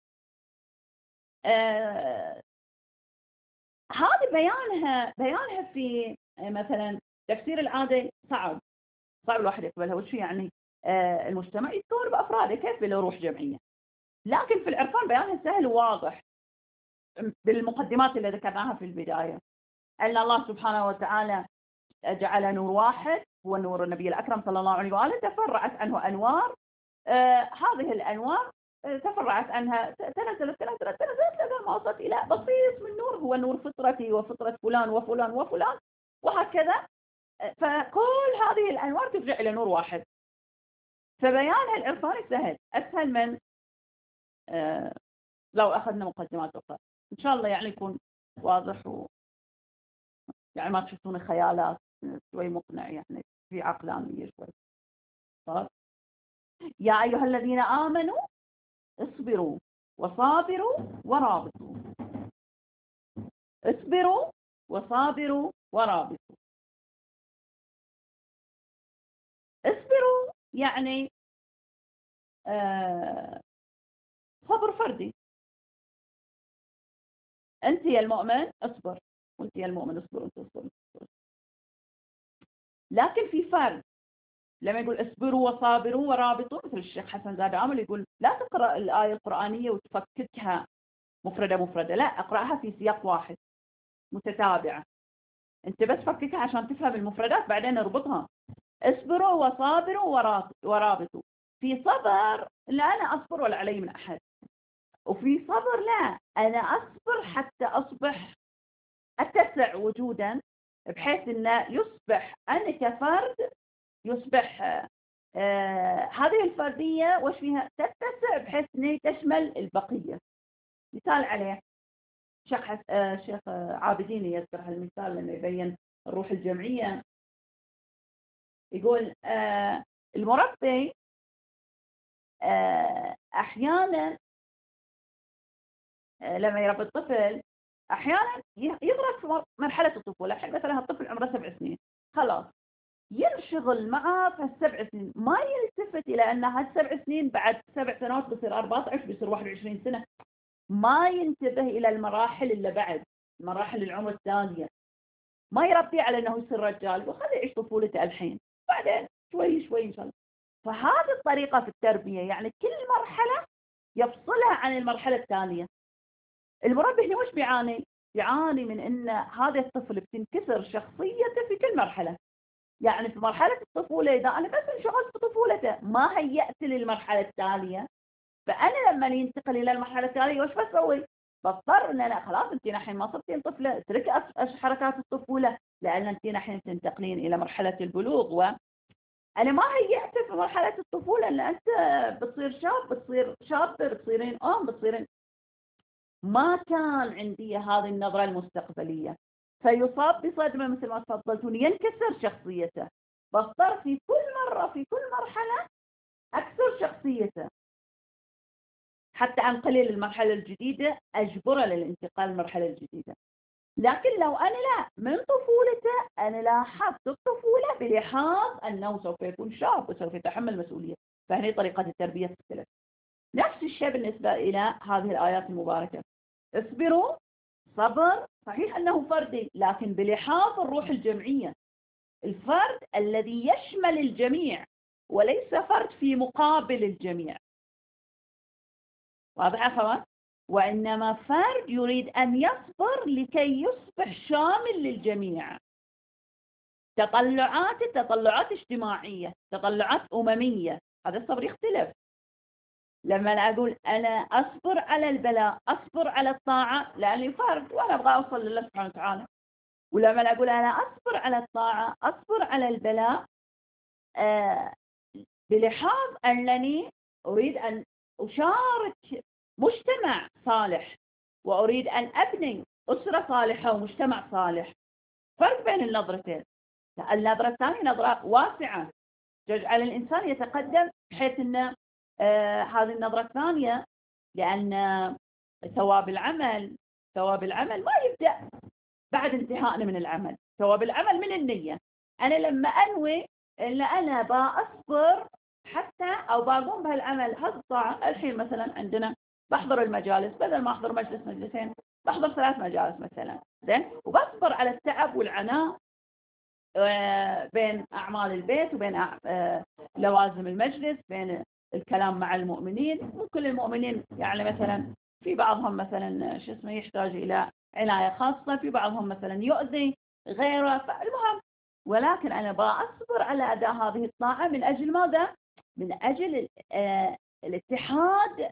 آه هذه بيانها بيانها في مثلا تفسير العادة صعب صعب الواحد يقبلها. وش يعني آه المجتمع يتكون بأفراده، كيف له روح جمعية؟ لكن في العرفان بيانها سهل وواضح بالمقدمات اللي ذكرناها في البداية، أن الله سبحانه وتعالى جعل نور واحد هو نور النبي الأكرم صلى الله عليه وآله، تفرعت عنه أنوار. آه هذه الأنوار تفرعت عنها، تنزلت تنزلت تنزلت لغاية ما وصلت إلى بصيص من نور هو نور فطرتي وفطرة فلان وفلان وفلان وهكذا. فكل هذه الأنوار ترجع إلى نور واحد. فبيانها العرفاني سهل، أسهل من آه لو أخذنا مقدمات أخرى. إن شاء الله يعني يكون واضح و يعني ما تشوفون خيالات، شوي مقنع، يعني في عقلانية شوي. طيب. يا أيها الذين آمنوا اصبروا وصابروا ورابطوا. اصبروا وصابروا ورابطوا. اصبروا يعني آه صبر فردي. أنت يا المؤمن اصبر، وأنت يا المؤمن اصبر، وأنت اصبر. لكن في فرق لما يقول اصبروا وصابروا ورابطوا، مثل الشيخ حسن زاد عامل يقول لا تقرأ الآية القرآنية وتفككها مفردة مفردة، لا، أقرأها في سياق واحد متتابعة. أنت بس فككها عشان تفهم المفردات بعدين اربطها. اصبروا وصابروا ورابطوا. في صبر لا أنا أصبر ولا علي من أحد، وفي صبر لا أنا أصبر حتى أصبح أتسع وجودا، بحيث أن يصبح أنا كفرد يصبح آه هذه الفردية وش فيها تتسع بحيث أنها تشمل البقية. مثال عليه شيخ حس... آه شيخ عابدين يذكر هالمثال لما يبين الروح الجمعية. يقول آه المربي آه أحيانا آه لما يربي الطفل أحيانا يضرب في مرحلة الطفولة. الحين مثلا الطفل عمره سبع سنين خلاص ينشغل معاه في السبع سنين، ما يلتفت إلى أن هالسبع سنين بعد سبع سنوات بيصير أربعة عشر بيصير واحد وعشرين سنة، ما ينتبه إلى المراحل اللي بعد مراحل العمر الثانية، ما يربي على أنه يصير رجال وخليه يعيش طفولته الحين بعدين شوي شوي إن شاء الله. فهذه الطريقة في التربية، يعني كل مرحلة يفصلها عن المرحلة الثانية. المربي هنا وش بيعاني؟ بيعاني من أن هذا الطفل بتنكسر شخصيته في كل مرحلة. يعني في مرحلة الطفولة إذا أنا بس انشغلت بطفولته ما هيأت للمرحلة التالية، فأنا لما ينتقل إلى المرحلة التالية وش بسوي؟ بضطر أن أنا خلاص أنت نحن ما صرتين طفلة، اترك حركات الطفولة، لأن أنت نحن تنتقلين إلى مرحلة البلوغ أنا ما هيئت في مرحلة الطفولة أن أنت بتصير شاب، بتصير شابة، بتصيرين أم، بتصيرين. ما كان عندي هذه النظرة المستقبلية، فيصاب بصدمة مثل ما تفضلتون، ينكسر شخصيته، بضطر في كل مرة في كل مرحلة أكسر شخصيته حتى أنقله للمرحلة الجديدة، أجبره للانتقال للمرحلة الجديدة. لكن لو أنا لا، من طفولته أنا لاحظت الطفولة بلحاظ أنه سوف يكون شاب وسوف يتحمل مسؤولية، فهنا طريقة التربية تختلف. نفس الشيء بالنسبة إلى هذه الآيات المباركة. اصبروا، صبر صحيح أنه فردي، لكن بلحاظ الروح الجمعية، الفرد الذي يشمل الجميع وليس فرد في مقابل الجميع. واضح يا أخوان؟ وإنما فرد يريد أن يصبر لكي يصبح شامل للجميع. تطلعات تطلعات اجتماعية، تطلعات أممية، هذا الصبر يختلف. لما أنا أقول أنا أصبر على البلاء، أصبر على الطاعة لأني فرد وأنا أبغى أوصل لله سبحانه وتعالى. ولما أنا أقول أنا أصبر على الطاعة، أصبر على البلاء آه بلحاظ أنني أريد أن أشارك مجتمع صالح، وأريد أن أبني أسرة صالحة ومجتمع صالح. فرق بين النظرتين. النظرة الثانية نظرة واسعة تجعل الإنسان يتقدم، بحيث أن آه هذه النظرة الثانية، لأن ثواب العمل ثواب العمل ما يبدأ بعد انتهائنا من العمل. ثواب العمل من النية. أنا لما أنوي إن أنا بأصبر حتى أو بقوم بهالعمل هالطاعة، الحين مثلا عندنا بحضر المجالس، بدل ما أحضر مجلس مجلسين بحضر ثلاث مجالس مثلا، زين، وبصبر على التعب والعناء بين أعمال البيت وبين لوازم المجلس، بين الكلام مع المؤمنين. مو كل المؤمنين يعني مثلا في بعضهم مثلا شو اسمه يحتاج إلى عناية خاصة، في بعضهم مثلا يؤذي غيره، فالمهم. ولكن أنا بأصبر على أداء هذه الطاعة من أجل ماذا؟ من أجل الاتحاد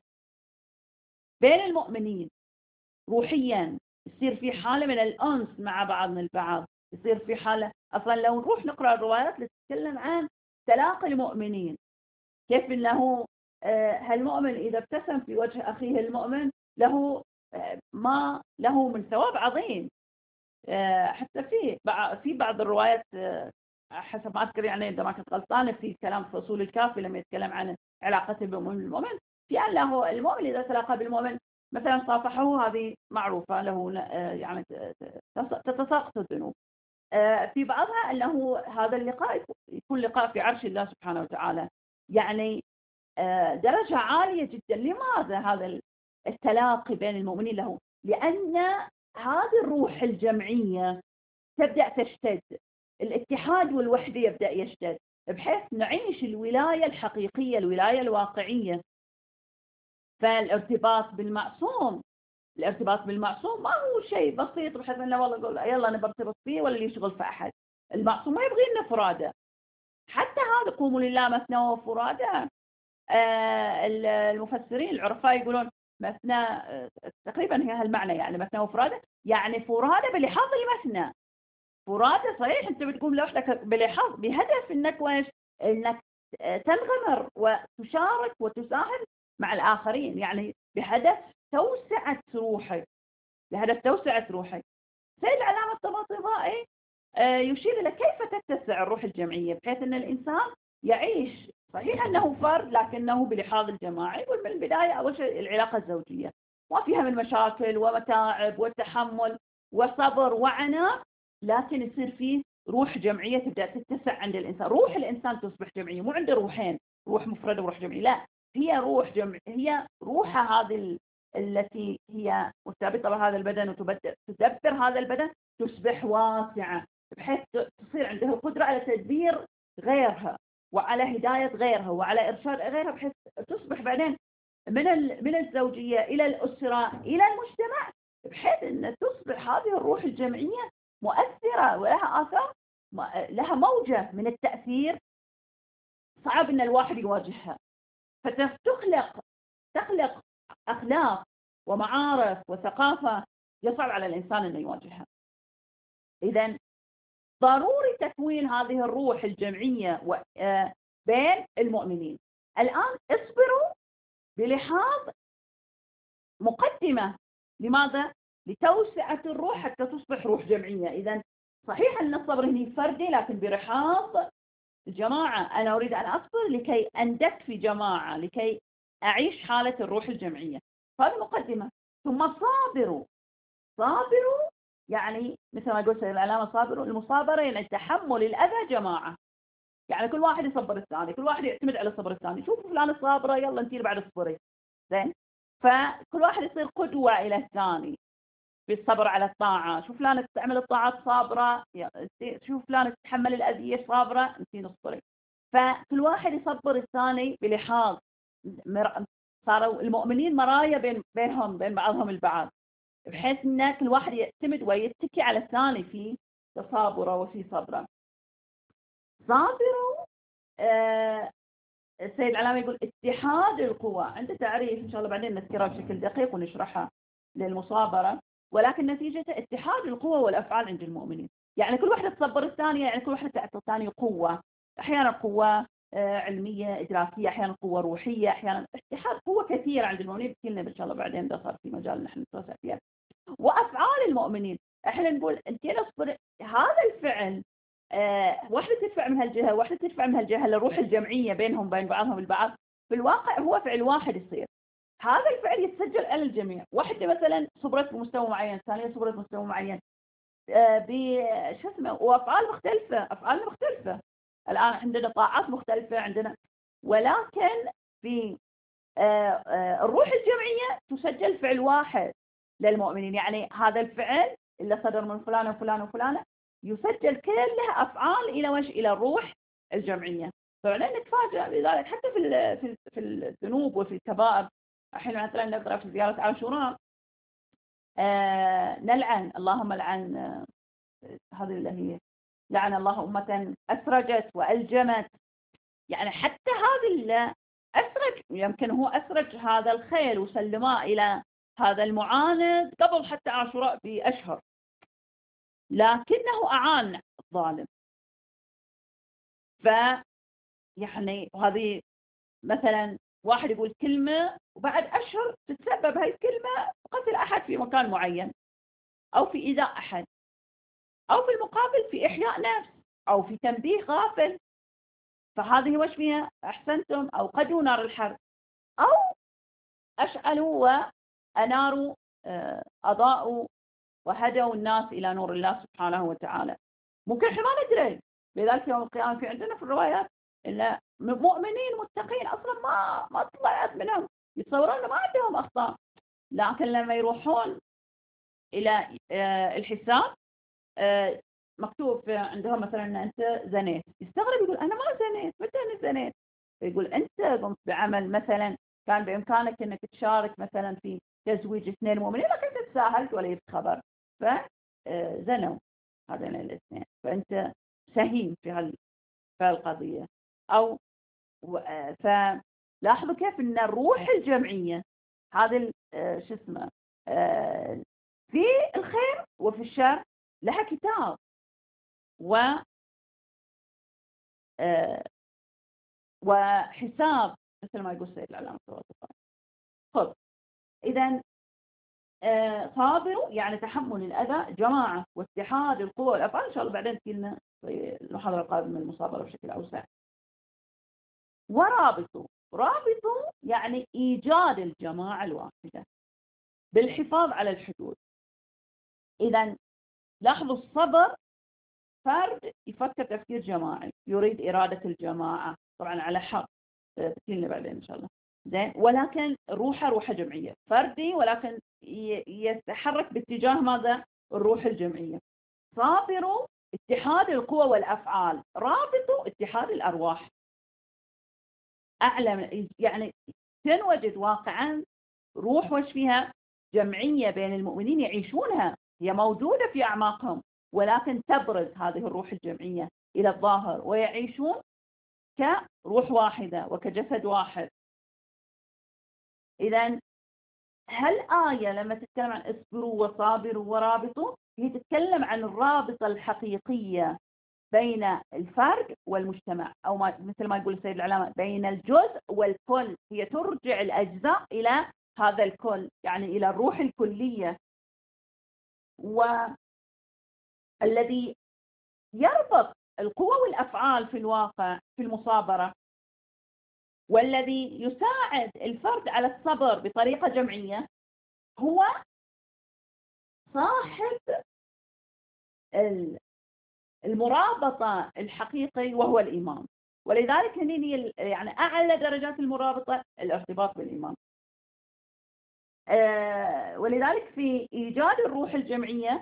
بين المؤمنين روحيا، يصير في حالة من الأنس مع بعضنا البعض، يصير في حالة. أصلا لو نروح نقرأ الروايات اللي تتكلم عن تلاقي المؤمنين، كيف أنه هالمؤمن إذا ابتسم في وجه أخيه المؤمن له ما له من ثواب عظيم. حتى في في بعض الروايات حسب ما أذكر، يعني إذا ما كنت غلطانة، في كلام في أصول الكافي لما يتكلم عن علاقته بالمؤمن المؤمن، في أن له المؤمن إذا تلاقى بالمؤمن مثلا صافحه، هذه معروفة له يعني تتساقط الذنوب. في بعضها أنه هذا اللقاء يكون لقاء في عرش الله سبحانه وتعالى، يعني درجة عالية جدا. لماذا هذا التلاقي بين المؤمنين له؟ لأن هذه الروح الجمعية تبدأ تشتد، الاتحاد والوحدة يبدأ يشتد، بحيث نعيش الولاية الحقيقية، الولاية الواقعية. فالارتباط بالمعصوم الارتباط بالمعصوم ما هو شيء بسيط بحيث انه والله يقول يلا انا برتبط فيه ولا يشغل في احد. المعصوم ما يبغي لنا فرادة. حتى هذا قوموا لله مثنى وفرادى، آه المفسرين العرفاء يقولون مثنى آه تقريبا هي هالمعنى، يعني مثنى وفرادى يعني فرادى بلحاظ المثنى. فرادى صحيح انت بتقوم لوحدك بلحاظ بهدف انك ويش انك تنغمر وتشارك وتساهم مع الآخرين، يعني بهدف توسعة روحك، بهدف توسعة روحك. سيد العلامة الطباطبائي يشير إلى كيف تتسع الروح الجمعية، بحيث أن الإنسان يعيش صحيح أنه فرد لكنه بلحاظ الجماعي. يقول من البداية أول شيء العلاقة الزوجية ما فيها من مشاكل ومتاعب وتحمل وصبر وعناء، لكن يصير فيه روح جمعية تبدأ تتسع عند الإنسان. روح الإنسان تصبح جمعية، مو عنده روحين، روح مفردة وروح جمعية، لا، هي روح جمع، هي روحها هذه التي هي مرتبطة بهذا البدن وتدبر هذا البدن، تصبح واسعة بحيث تصير عندها القدرة على تدبير غيرها وعلى هداية غيرها وعلى إرشاد غيرها، بحيث تصبح بعدين من من الزوجية إلى الأسرة إلى المجتمع، بحيث أن تصبح هذه الروح الجمعية مؤثرة ولها آثار، لها موجة من التأثير صعب أن الواحد يواجهها. فتخلق تخلق أخلاق ومعارف وثقافة يصعب على الإنسان أنه يواجهها. إذن ضروري تكوين هذه الروح الجمعية بين المؤمنين. الآن اصبروا بلحاظ مقدمة، لماذا؟ لتوسعة الروح حتى تصبح روح جمعية. إذا صحيح أن الصبر هنا فردي، لكن برحاض الجماعة. أنا أريد أن أصبر لكي أندك في جماعة، لكي أعيش حالة الروح الجمعية. هذه مقدمة. ثم صابروا. صابروا يعني مثل ما قلت العلامة صابروا، المصابرة يعني تحمل الأذى جماعة. يعني كل واحد يصبر الثاني، كل واحد يعتمد على صبر الثاني. شوفوا فلان الصابرة، يلا انتي بعد اصبري. زين، فكل واحد يصير قدوة إلى الثاني بالصبر على الطاعة. شوف فلانة تعمل الطاعات صابرة، شوف فلانة تتحمل الأذية صابرة، انتي نصبري. فكل واحد يصبر الثاني بلحاظ. صاروا المؤمنين مرايا بين بينهم بين بعضهم البعض، بحيث ان كل واحد يعتمد ويتكي على الثاني في تصابره وفي صبره. صابروا. آه السيد العلامي يقول اتحاد القوى. عنده تعريف ان شاء الله بعدين نذكرها بشكل دقيق ونشرحها للمصابره، ولكن نتيجته اتحاد القوى والافعال عند المؤمنين. يعني كل واحده تصبر الثانيه، يعني كل واحده تعطي الثانيه قوه. احيانا قوه علميه ادراكيه، احيانا قوه روحيه، احيانا اتحاد قوه كثيره عند المؤمنين. بتكلم ان شاء الله بعدين دخل في مجال نحن نتوسع فيها. وافعال المؤمنين، احنا نقول انت نصبر. هذا الفعل آه واحده تدفع من هالجهه، واحده تدفع من هالجهه للروح الجمعيه بينهم بين بعضهم البعض. في الواقع هو فعل واحد يصير. هذا الفعل يتسجل على الجميع. واحده مثلا صبرت بمستوى معين، ثانيه صبرت بمستوى معين، آه بشو اسمه، وافعال مختلفه، افعال مختلفه. الان عندنا طاعات مختلفه عندنا، ولكن في آه آه الروح الجمعيه تسجل فعل واحد للمؤمنين. يعني هذا الفعل اللي صدر من فلان وفلان وفلانة يسجل كلها أفعال إلى وجه إلى الروح الجمعية. فعلا نتفاجأ بذلك حتى في في في الذنوب وفي الكبائر. الحين مثلا نقرأ في زيارة عاشوراء آه نلعن، اللهم لعن آه هذه اللي هي لعن الله أمة أسرجت وألجمت. يعني حتى هذه اللي أسرج، يمكن هو أسرج هذا الخيل وسلماه إلى هذا المعاند قبل حتى عاشوراء بأشهر، لكنه أعان الظالم. ف يعني هذه مثلا واحد يقول كلمة وبعد أشهر تتسبب هاي الكلمة بقتل أحد في مكان معين، أو في إيذاء أحد، أو في المقابل في إحياء نفس، أو في تنبيه غافل. فهذه وش فيها؟ أحسنتم، أو قدوا نار الحرب، أو أشعلوا وأناروا أضاءوا وهدوا الناس إلى نور الله سبحانه وتعالى. ممكن احنا ما ندري. لذلك يوم القيامة في عندنا في الروايات إن مؤمنين متقين أصلا ما ما طلعت منهم، يتصورون ما عندهم أخطاء، لكن لما يروحون إلى الحساب مكتوب عندهم مثلا أن أنت زنيت، يستغرب يقول أنا ما زنيت، متى أنا زنيت؟ يقول أنت قمت بعمل مثلا كان بإمكانك أنك تشارك مثلا في تزويج اثنين مؤمنين، لكن أنت تساهلت ولا يبقى خبر فزنوا هذين الاثنين، فأنت سهيم في هال في هالقضية. أو فلاحظوا كيف أن الروح الجمعية هذا شو اسمه في الخير وفي الشر لها كتاب و وحساب مثل ما يقول سيد العلامة صلى الله عليه وسلم. خذ إذن صابروا يعني تحمل الأذى جماعة، واتحاد القوى والأفعال. إن شاء الله بعدين تجينا في المحاضرة القادمة من المصابرة بشكل أوسع. ورابطوا. رابطوا يعني إيجاد الجماعة الواحدة بالحفاظ على الحدود. إذن لاحظوا الصبر فرد يفكر تفكير جماعي، يريد إرادة الجماعة طبعا على حق، بتكلمنا بعدين إن شاء الله. زين، ولكن روحه روحه جمعية، فردي ولكن يتحرك باتجاه ماذا؟ الروح الجمعية. صابروا اتحاد القوى والأفعال، رابطوا اتحاد الأرواح. أعلى يعني تنوجد واقعا روح وش فيها جمعية بين المؤمنين يعيشونها، هي موجودة في أعماقهم، ولكن تبرز هذه الروح الجمعية إلى الظاهر ويعيشون كروح واحدة وكجسد واحد. إذن هالآية لما تتكلم عن اصبروا وصابروا ورابطوا هي تتكلم عن الرابطة الحقيقية بين الفرد والمجتمع، أو ما مثل ما يقول السيد العلامة بين الجزء والكل. هي ترجع الأجزاء إلى هذا الكل، يعني إلى الروح الكلية، والذي يربط القوى والأفعال في الواقع في المصابرة، والذي يساعد الفرد على الصبر بطريقة جمعية هو صاحب المرابطة الحقيقي وهو الإمام. ولذلك هني يعني أعلى درجات المرابطة الارتباط بالإمام. آه ولذلك في إيجاد الروح الجمعية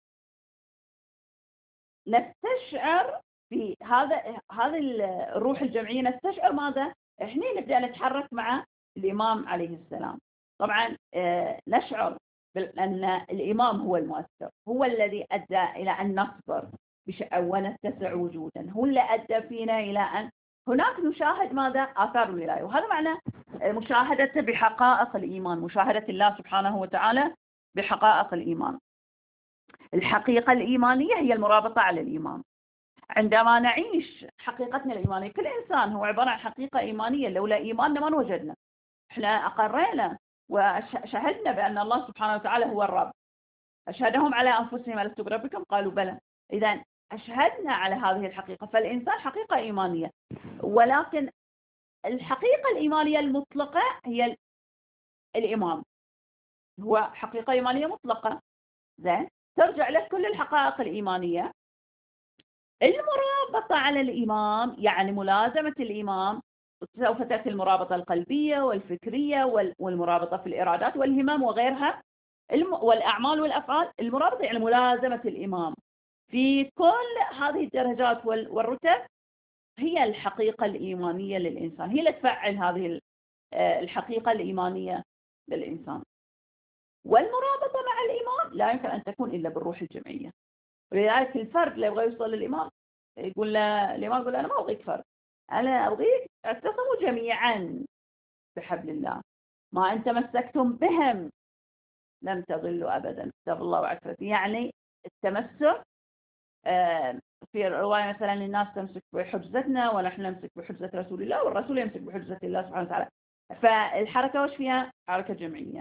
نستشعر في هذا هذه الروح الجمعية، نستشعر ماذا؟ احنا نبدأ نتحرك مع الإمام عليه السلام. طبعا آه نشعر بأن الإمام هو المؤثر، هو الذي أدى إلى أن نصبر ونتسع وجودا، هو اللي أدى فينا إلى أن هناك نشاهد ماذا؟ آثار الولاية. وهذا معنى مشاهدة بحقائق الإيمان، مشاهدة الله سبحانه وتعالى بحقائق الإيمان. الحقيقة الإيمانية هي المرابطة على الإيمان. عندما نعيش حقيقتنا الإيمانية، كل إنسان هو عبارة عن حقيقة إيمانية، لولا إيماننا ما نوجدنا. إحنا أقرينا وشهدنا بأن الله سبحانه وتعالى هو الرب. أشهدهم على أنفسهم ألست بربكم قالوا بلى. إذن أشهدنا على هذه الحقيقة، فالإنسان حقيقة إيمانية. ولكن الحقيقة الإيمانية المطلقة هي الإمام، هو حقيقة إيمانية مطلقة. زين، ترجع لك كل الحقائق الإيمانية. المرابطة على الإمام يعني ملازمة الإمام، سوف تأتي المرابطة القلبية والفكرية والمرابطة في الإرادات والهمم وغيرها والأعمال والأفعال. المرابطة يعني ملازمة الإمام في كل هذه الدرجات والرتب، هي الحقيقة الإيمانية للإنسان، هي اللي تفعل هذه الحقيقة الإيمانية للإنسان. والمرابطة مع الإمام لا يمكن أن تكون إلا بالروح الجمعية. ولذلك الفرد اللي يبغى يوصل للإمام يقول له الإمام يقول له أنا ما أبغيك فرد، أنا أبغيك اعتصموا جميعا بحبل الله، ما أن تمسكتم بهم لم تضلوا أبدا، كتاب الله وعترته. يعني التمسك في رواية مثلا الناس تمسك بحجزتنا ونحن نمسك بحجزة رسول الله، والرسول يمسك بحجزة الله سبحانه وتعالى. فالحركة وش فيها؟ حركة جمعية.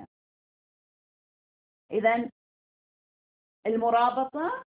إذن المرابطة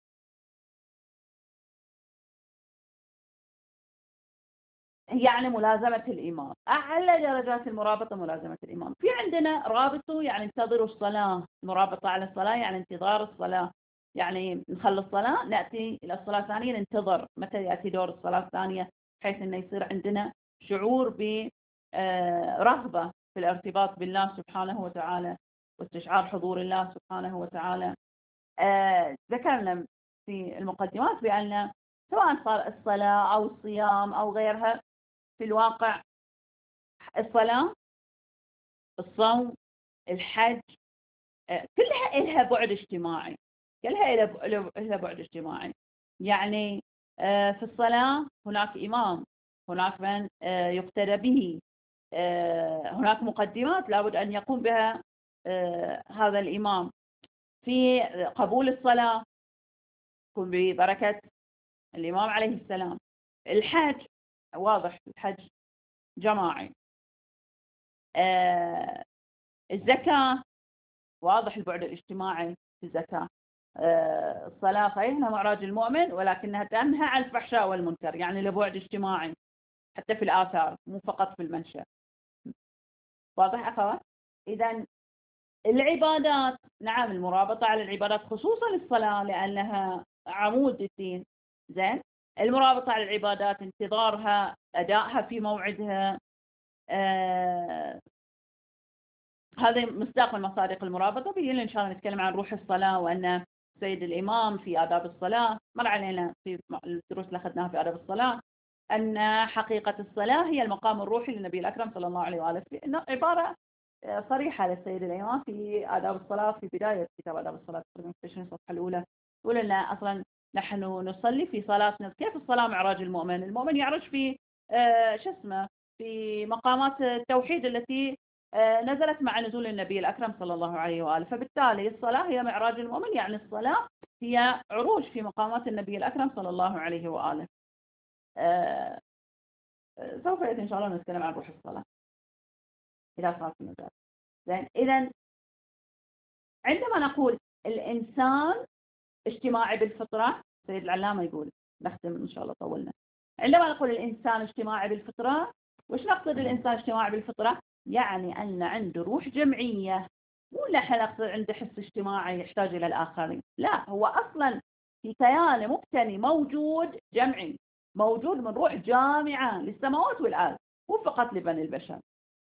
يعني ملازمة الإمام. أعلى درجات المرابطة ملازمة الإمام. في عندنا رابطوا يعني انتظروا الصلاة، مرابطة على الصلاة يعني انتظار الصلاة، يعني نخلص الصلاة نأتي إلى الصلاة الثانية ننتظر متى يأتي دور الصلاة الثانية، بحيث أنه يصير عندنا شعور برغبة في الارتباط بالله سبحانه وتعالى واستشعار حضور الله سبحانه وتعالى. ذكرنا في المقدمات بأن سواء صار الصلاة أو الصيام أو غيرها، في الواقع الصلاة، الصوم، الحج، كلها إلها بعد اجتماعي، كلها إلها بعد اجتماعي. يعني في الصلاة هناك إمام، هناك من يقتدى به، هناك مقدمات لابد أن يقوم بها هذا الإمام. في قبول الصلاة يكون ببركة الإمام عليه السلام. الحج واضح، الحج جماعي. آه الزكاة واضح البعد الاجتماعي في الزكاة. آه الصلاة صحيح انها معراج المؤمن، ولكنها تنهى عن الفحشاء والمنكر، يعني لبعد اجتماعي حتى في الآثار مو فقط في المنشأ. واضح أخوات؟ إذن العبادات، نعم المرابطة على العبادات خصوصا الصلاة لأنها عمود الدين. زين، المرابطة على العبادات انتظارها، أدائها في موعدها، آه هذا مصداق من مصادق المرابطة. بيجينا إن شاء الله نتكلم عن روح الصلاة، وأن سيد الإمام في آداب الصلاة مر علينا في الدروس اللي أخذناها في آداب الصلاة أن حقيقة الصلاة هي المقام الروحي للنبي الأكرم صلى الله عليه وآله. إنه عبارة صريحة للسيد الإمام في آداب الصلاة في بداية كتاب آداب الصلاة تقريبا في عشرين صفحة الأولى، يقول لنا أصلا نحن نصلي في صلاتنا. كيف الصلاة معراج المؤمن؟ المؤمن يعرج في آه شو اسمه في مقامات التوحيد التي آه نزلت مع نزول النبي الأكرم صلى الله عليه وآله. فبالتالي الصلاة هي معراج المؤمن، يعني الصلاة هي عروج في مقامات النبي الأكرم صلى الله عليه وآله. آه سوف يأتي إن شاء الله نتكلم عن روح الصلاة إذا صار في مجال. زين، إذا عندما نقول الإنسان اجتماعي بالفطرة، سيد العلامة يقول، نختم إن شاء الله طولنا. عندما نقول الإنسان اجتماعي بالفطرة، وش نقصد الإنسان اجتماعي بالفطرة؟ يعني أن عنده روح جمعية، مو نحن نقصد عنده حس اجتماعي يحتاج إلى الآخرين، لا، هو أصلا في كيان مبتني موجود جمعي، موجود من روح جامعة للسماوات والأرض، مو فقط لبني البشر.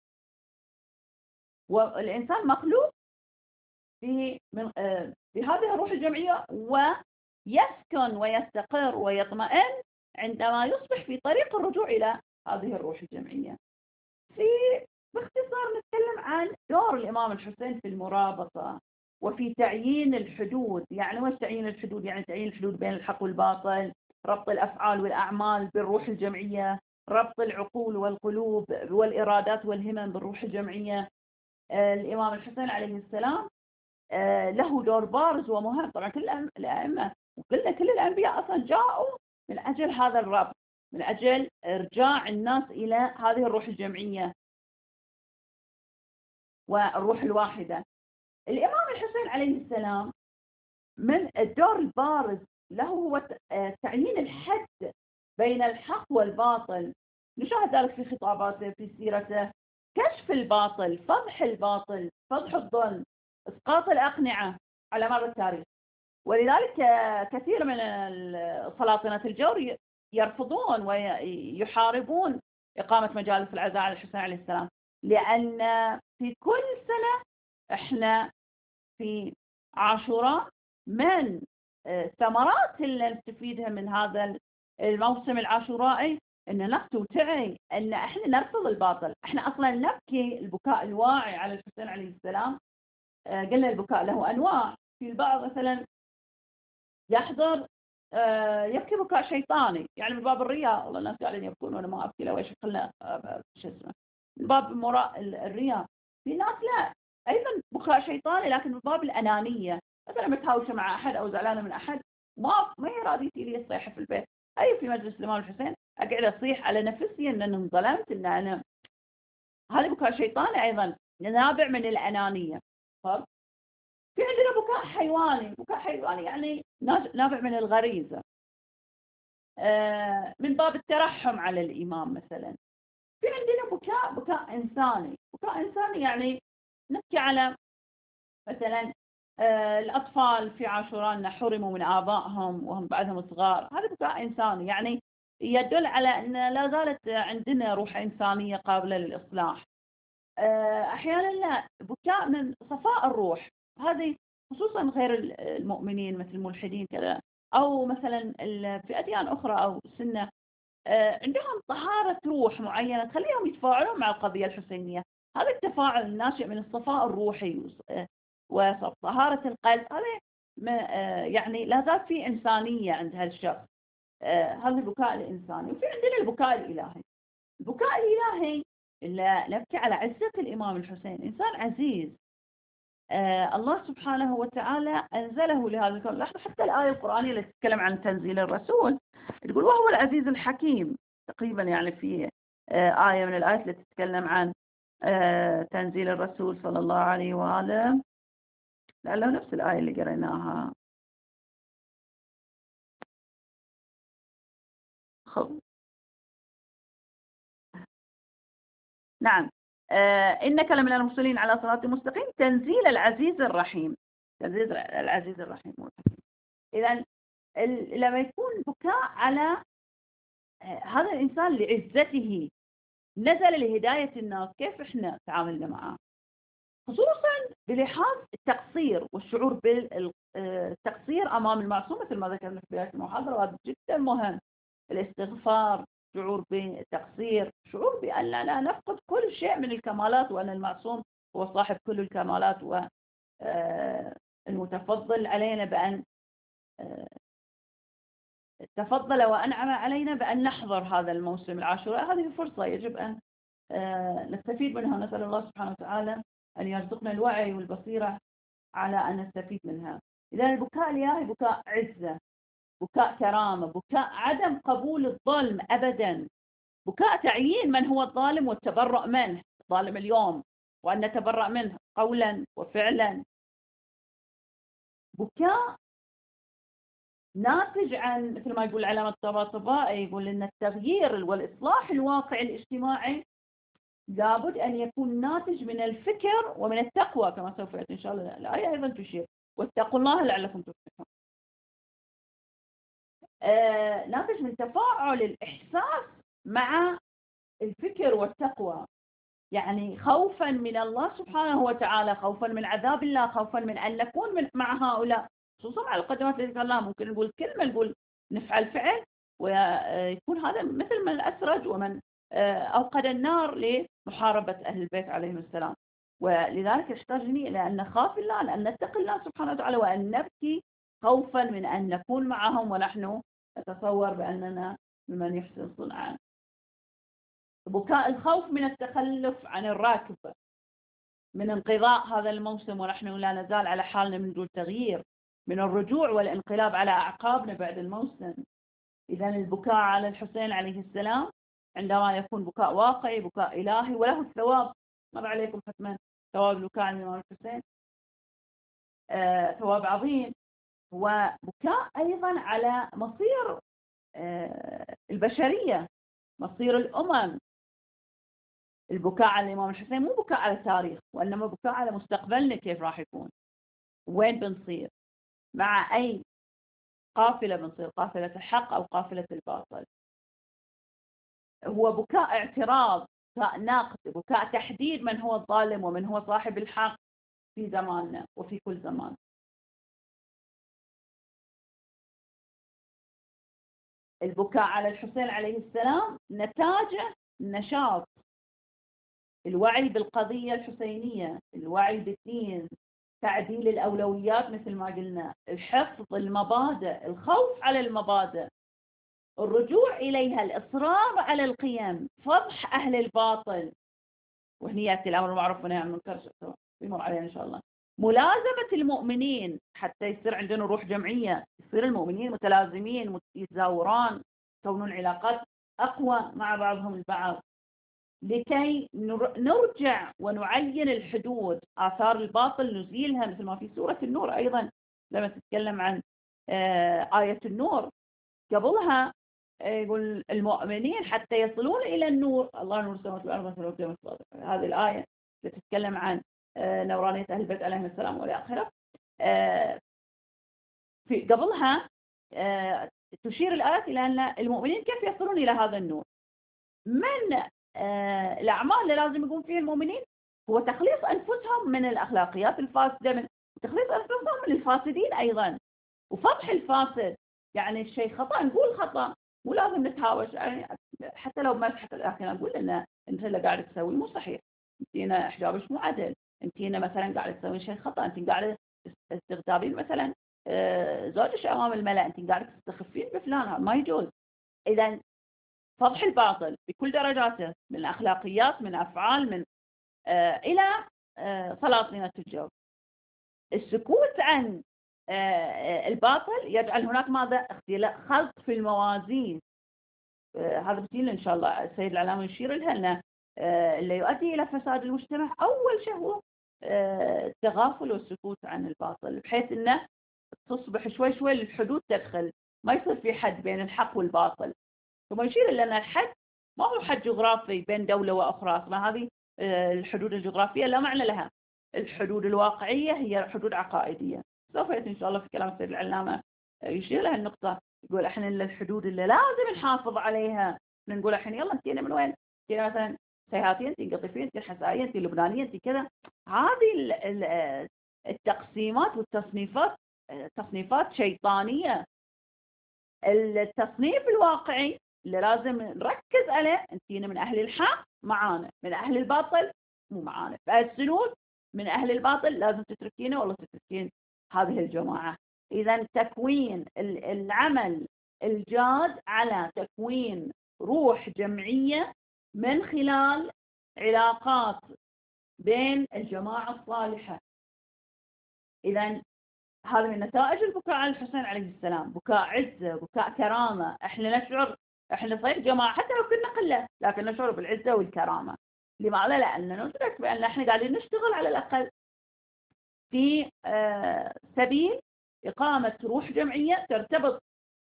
والإنسان مخلوق من بهذه الروح الجمعية، ويسكن ويستقر ويطمئن عندما يصبح في طريق الرجوع إلى هذه الروح الجمعية. في باختصار نتكلم عن دور الإمام الحسين في المرابطة وفي تعيين الحدود. يعني وش تعيين الحدود؟ يعني تعيين الحدود بين الحق والباطل، ربط الأفعال والأعمال بالروح الجمعية، ربط العقول والقلوب والإرادات والهمم بالروح الجمعية. الإمام الحسين عليه السلام له دور بارز ومهم. طبعا كل الأئمة وقلنا كل الأنبياء أصلا جاءوا من أجل هذا الربط، من أجل إرجاع الناس إلى هذه الروح الجمعية والروح الواحدة. الإمام الحسين عليه السلام من الدور البارز له هو تعيين الحد بين الحق والباطل. نشاهد ذلك في خطاباته، في سيرته، كشف الباطل، فضح الباطل، فضح الظلم، إسقاط الأقنعة على مر التاريخ. ولذلك كثير من سلاطنة الجور يرفضون ويحاربون إقامة مجالس العزاء على الحسين عليه السلام، لأن في كل سنة إحنا في عاشوراء من ثمرات اللي نستفيدها من هذا الموسم العاشورائي أن نقتل تعي أن إحنا نرفض الباطل. إحنا أصلا نبكي البكاء الواعي على الحسين عليه السلام. قلنا البكاء له أنواع، في البعض مثلا يحضر يبكي بكاء شيطاني، يعني من باب الرياء، والله الناس قاعدين يبكون وأنا ما أبكي، لو إيش خلنا شو اسمه، من باب مراء الرياء. في ناس لا، أيضا بكاء شيطاني لكن من باب الأنانية، مثلا متهاوشة مع أحد أو زعلانة من أحد، ما ما هي راديتي لي الصيحة في البيت، أي في مجلس الإمام الحسين أقعد أصيح على نفسي أن أنا انظلمت، أن أنا هذا بكاء شيطاني أيضا نابع من الأنانية. طب في عندنا بكاء حيواني، بكاء حيواني يعني نابع من الغريزة، من باب الترحم على الإمام مثلا. في عندنا بكاء بكاء إنساني، بكاء إنساني يعني نبكي على مثلا الأطفال في عاشوراء حرموا من آبائهم وهم بعدهم صغار، هذا بكاء إنساني، يعني يدل على أن لا زالت عندنا روح إنسانية قابلة للإصلاح. أحيانا لا، بكاء من صفاء الروح، هذه خصوصا غير المؤمنين مثل الملحدين كذا، أو مثلا في أديان أخرى أو سنة عندهم طهارة روح معينة تخليهم يتفاعلون مع القضية الحسينية. هذا التفاعل الناشئ من الصفاء الروحي وطهارة القلب، هذا يعني لا زال في إنسانية عند هالشخص. هذا البكاء الإنساني. وفي عندنا البكاء الإلهي. البكاء الإلهي إلا نبكي على عزة الإمام الحسين، إنسان عزيز، آه الله سبحانه وتعالى أنزله لهذا الكون. لاحظوا حتى الآية القرآنية اللي تتكلم عن تنزيل الرسول تقول وهو العزيز الحكيم، تقريبا يعني في آه آية من الآيات اللي تتكلم عن آه تنزيل الرسول صلى الله عليه وآله، لعله نفس الآية اللي قريناها. خب. نعم، آه إنك لمن المرسلين على صراط مستقيم تنزيل العزيز الرحيم، تنزيل العزيز الرحيم. إذا لما يكون بكاء على هذا الإنسان لعزته نزل لهداية الناس، كيف إحنا تعاملنا معه؟ خصوصا بلحاظ التقصير والشعور بالتقصير أمام المعصوم مثل ما ذكرنا في بداية المحاضرة، وهذا جدا مهم. الاستغفار، شعور بالتقصير، شعور بأننا نفقد كل شيء من الكمالات، وأن المعصوم هو صاحب كل الكمالات والمتفضل علينا بأن تفضل وأنعم علينا بأن نحضر هذا الموسم العاشوراء. هذه فرصة يجب أن نستفيد منها. نسأل الله سبحانه وتعالى أن يرزقنا الوعي والبصيرة على أن نستفيد منها. إذا البكاء الإلهي بكاء عزة، بكاء كرامة، بكاء عدم قبول الظلم أبدا، بكاء تعيين من هو الظالم والتبرؤ منه، الظالم اليوم، وأن نتبرأ منه قولا وفعلا. بكاء ناتج عن مثل ما يقول علامة الطباطبائي، يقول إن التغيير والإصلاح الواقع الاجتماعي لابد أن يكون ناتج من الفكر ومن التقوى، كما سوف يأتي إن شاء الله الآية أيضا تشير، واتقوا الله لعلكم تفلحون. آه ناتج من تفاعل الإحساس مع الفكر والتقوى، يعني خوفا من الله سبحانه وتعالى، خوفا من عذاب الله، خوفا من أن نكون من مع هؤلاء، خصوصا على القدمات التي ذكر الله. ممكن نقول كلمة، نقول نفعل فعل، ويكون هذا مثل من أسرج ومن أوقد النار لمحاربة أهل البيت عليهم السلام. ولذلك يحتاجني إلى أن نخاف الله، لأن نتقي الله سبحانه وتعالى، وأن نبكي خوفا من أن نكون معهم ونحن نتصور بأننا ممن يحسن صنعا. بكاء الخوف من التخلف عن الراكب، من انقضاء هذا الموسم ونحن لا نزال على حالنا من دون تغيير، من الرجوع والانقلاب على أعقابنا بعد الموسم. إذن البكاء على الحسين عليه السلام عندما يكون بكاء واقعي، بكاء إلهي وله الثواب، مر عليكم حتما ثواب البكاء عن الإمام الحسين، آه ثواب عظيم. وبكاء أيضا على مصير آه البشرية، مصير الأمم. البكاء على الإمام الحسين مو بكاء على التاريخ، وإنما بكاء على مستقبلنا، كيف راح يكون، وين بنصير، مع أي قافلة بنصير، قافلة الحق أو قافلة الباطل. هو بكاء اعتراض، بكاء نقد، بكاء تحديد من هو الظالم ومن هو صاحب الحق في زماننا وفي كل زمان. البكاء على الحسين عليه السلام نتاجه نشاط الوعي بالقضية الحسينية، الوعي بالدين، تعديل الأولويات مثل ما قلنا، الحفظ المبادئ، الخوف على المبادئ، الرجوع إليها، الإصرار على القيم، فضح أهل الباطل. وهنا يأتي الأمر المعروف والنهي عن المنكر، يمر علينا إن شاء الله. ملازمة المؤمنين حتى يصير عندنا روح جمعية، يصير المؤمنين متلازمين، يتزاوران، يكونون علاقات أقوى مع بعضهم البعض، لكي نرجع ونعين الحدود، آثار الباطل نزيلها، مثل ما في سورة النور أيضا لما تتكلم عن آية النور قبلها يقول المؤمنين حتى يصلون إلى النور، الله نور السماوات والأرض، هذه الآية تتكلم عن نورانية أهل البيت عليهم السلام والآخرة. في قبلها تشير الآيات إلى أن المؤمنين كيف يصلون إلى هذا النور. من الأعمال اللي لازم يقوم فيها المؤمنين هو تخليص أنفسهم من الأخلاقيات الفاسدة، من تخليص أنفسهم من الفاسدين أيضا، وفضح الفاسد. يعني الشيء خطأ نقول خطأ، مو لازم نتهاوش، يعني حتى لو ما حتى الآخر نقول إن أنت اللي قاعد تسوي مو صحيح، أنت هنا حجابش مو عدل، أنت هنا مثلا قاعد تسوي شيء خطأ، أنت قاعد تغتابين مثلا زوجك أمام الملأ، أنت قاعد تستخفين بفلان، ما يجوز. إذا فضح الباطل بكل درجاته، من الأخلاقيات، من أفعال، من آه إلى آه سلاطينة الجو. السكوت عن آه الباطل يجعل هناك ماذا؟ اختلاف، خلط في الموازين. آه هذا بتينا إن شاء الله السيد العلامة يشير لها أنه آه اللي يؤدي إلى فساد المجتمع أول شيء هو آه التغافل والسكوت عن الباطل، بحيث أنه تصبح شوي شوي الحدود تدخل، ما يصير في حد بين الحق والباطل. ثم يشير إلى أن الحد ما هو حد جغرافي بين دولة وأخرى، أصلا هذه الحدود الجغرافية لا معنى لها. الحدود الواقعية هي حدود عقائدية، سوف يأتي إن شاء الله في كلام السيد العلامة يشير لها النقطة، يقول إحنا الحدود اللي لازم نحافظ عليها، نقول إحنا يلا أنتينا من وين؟ أنتينا مثلا سيهاتية، أنتي قطيفية، أنتي حسائية، أنتي لبنانية، أنتي كذا. هذه التقسيمات والتصنيفات تصنيفات شيطانية. التصنيف الواقعي اللي لازم نركز عليه، انتينا من أهل الحق معانا، من أهل الباطل مو معانا، فالسلوك من أهل الباطل لازم تتركينه والله تتركين هذه الجماعة. إذا تكوين العمل الجاد على تكوين روح جمعية من خلال علاقات بين الجماعة الصالحة. إذا هذا من نتائج البكاء على الحسين عليه السلام، بكاء عزة، بكاء كرامة. احنا نشعر، احنا صحيح جماعة حتى لو كنا قلة، لكن نشعر بالعزة والكرامة. لماذا؟ لأننا ندرك بأن احنا قاعدين نشتغل على الأقل في سبيل إقامة روح جمعية ترتبط.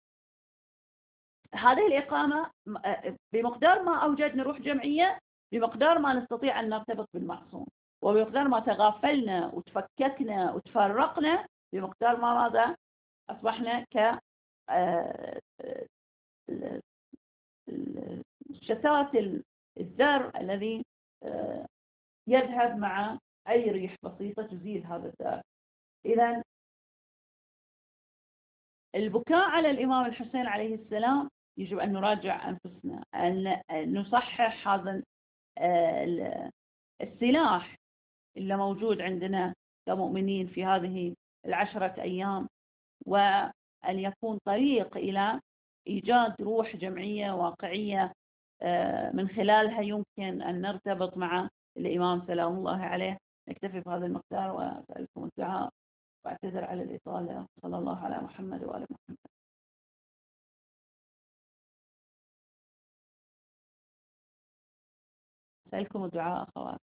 هذه الإقامة بمقدار ما أوجدنا روح جمعية، بمقدار ما نستطيع أن نرتبط بالمعصوم، وبمقدار ما تغافلنا وتفككنا وتفرقنا، بمقدار ما ماذا أصبحنا ك شتات الزر الذي يذهب مع أي ريح بسيطة تزيل هذا الزر. إذن البكاء على الإمام الحسين عليه السلام يجب أن نراجع أنفسنا، أن نصحح هذا السلاح اللي موجود عندنا كمؤمنين في هذه العشرة أيام، وأن يكون طريق إلى إيجاد روح جمعية واقعية من خلالها يمكن أن نرتبط مع الإمام سلام الله عليه. نكتفي بهذا المقدار وأسألكم الدعاء واعتذر على الإطالة. صلى الله على محمد وآل محمد. أسألكم الدعاء أخوات.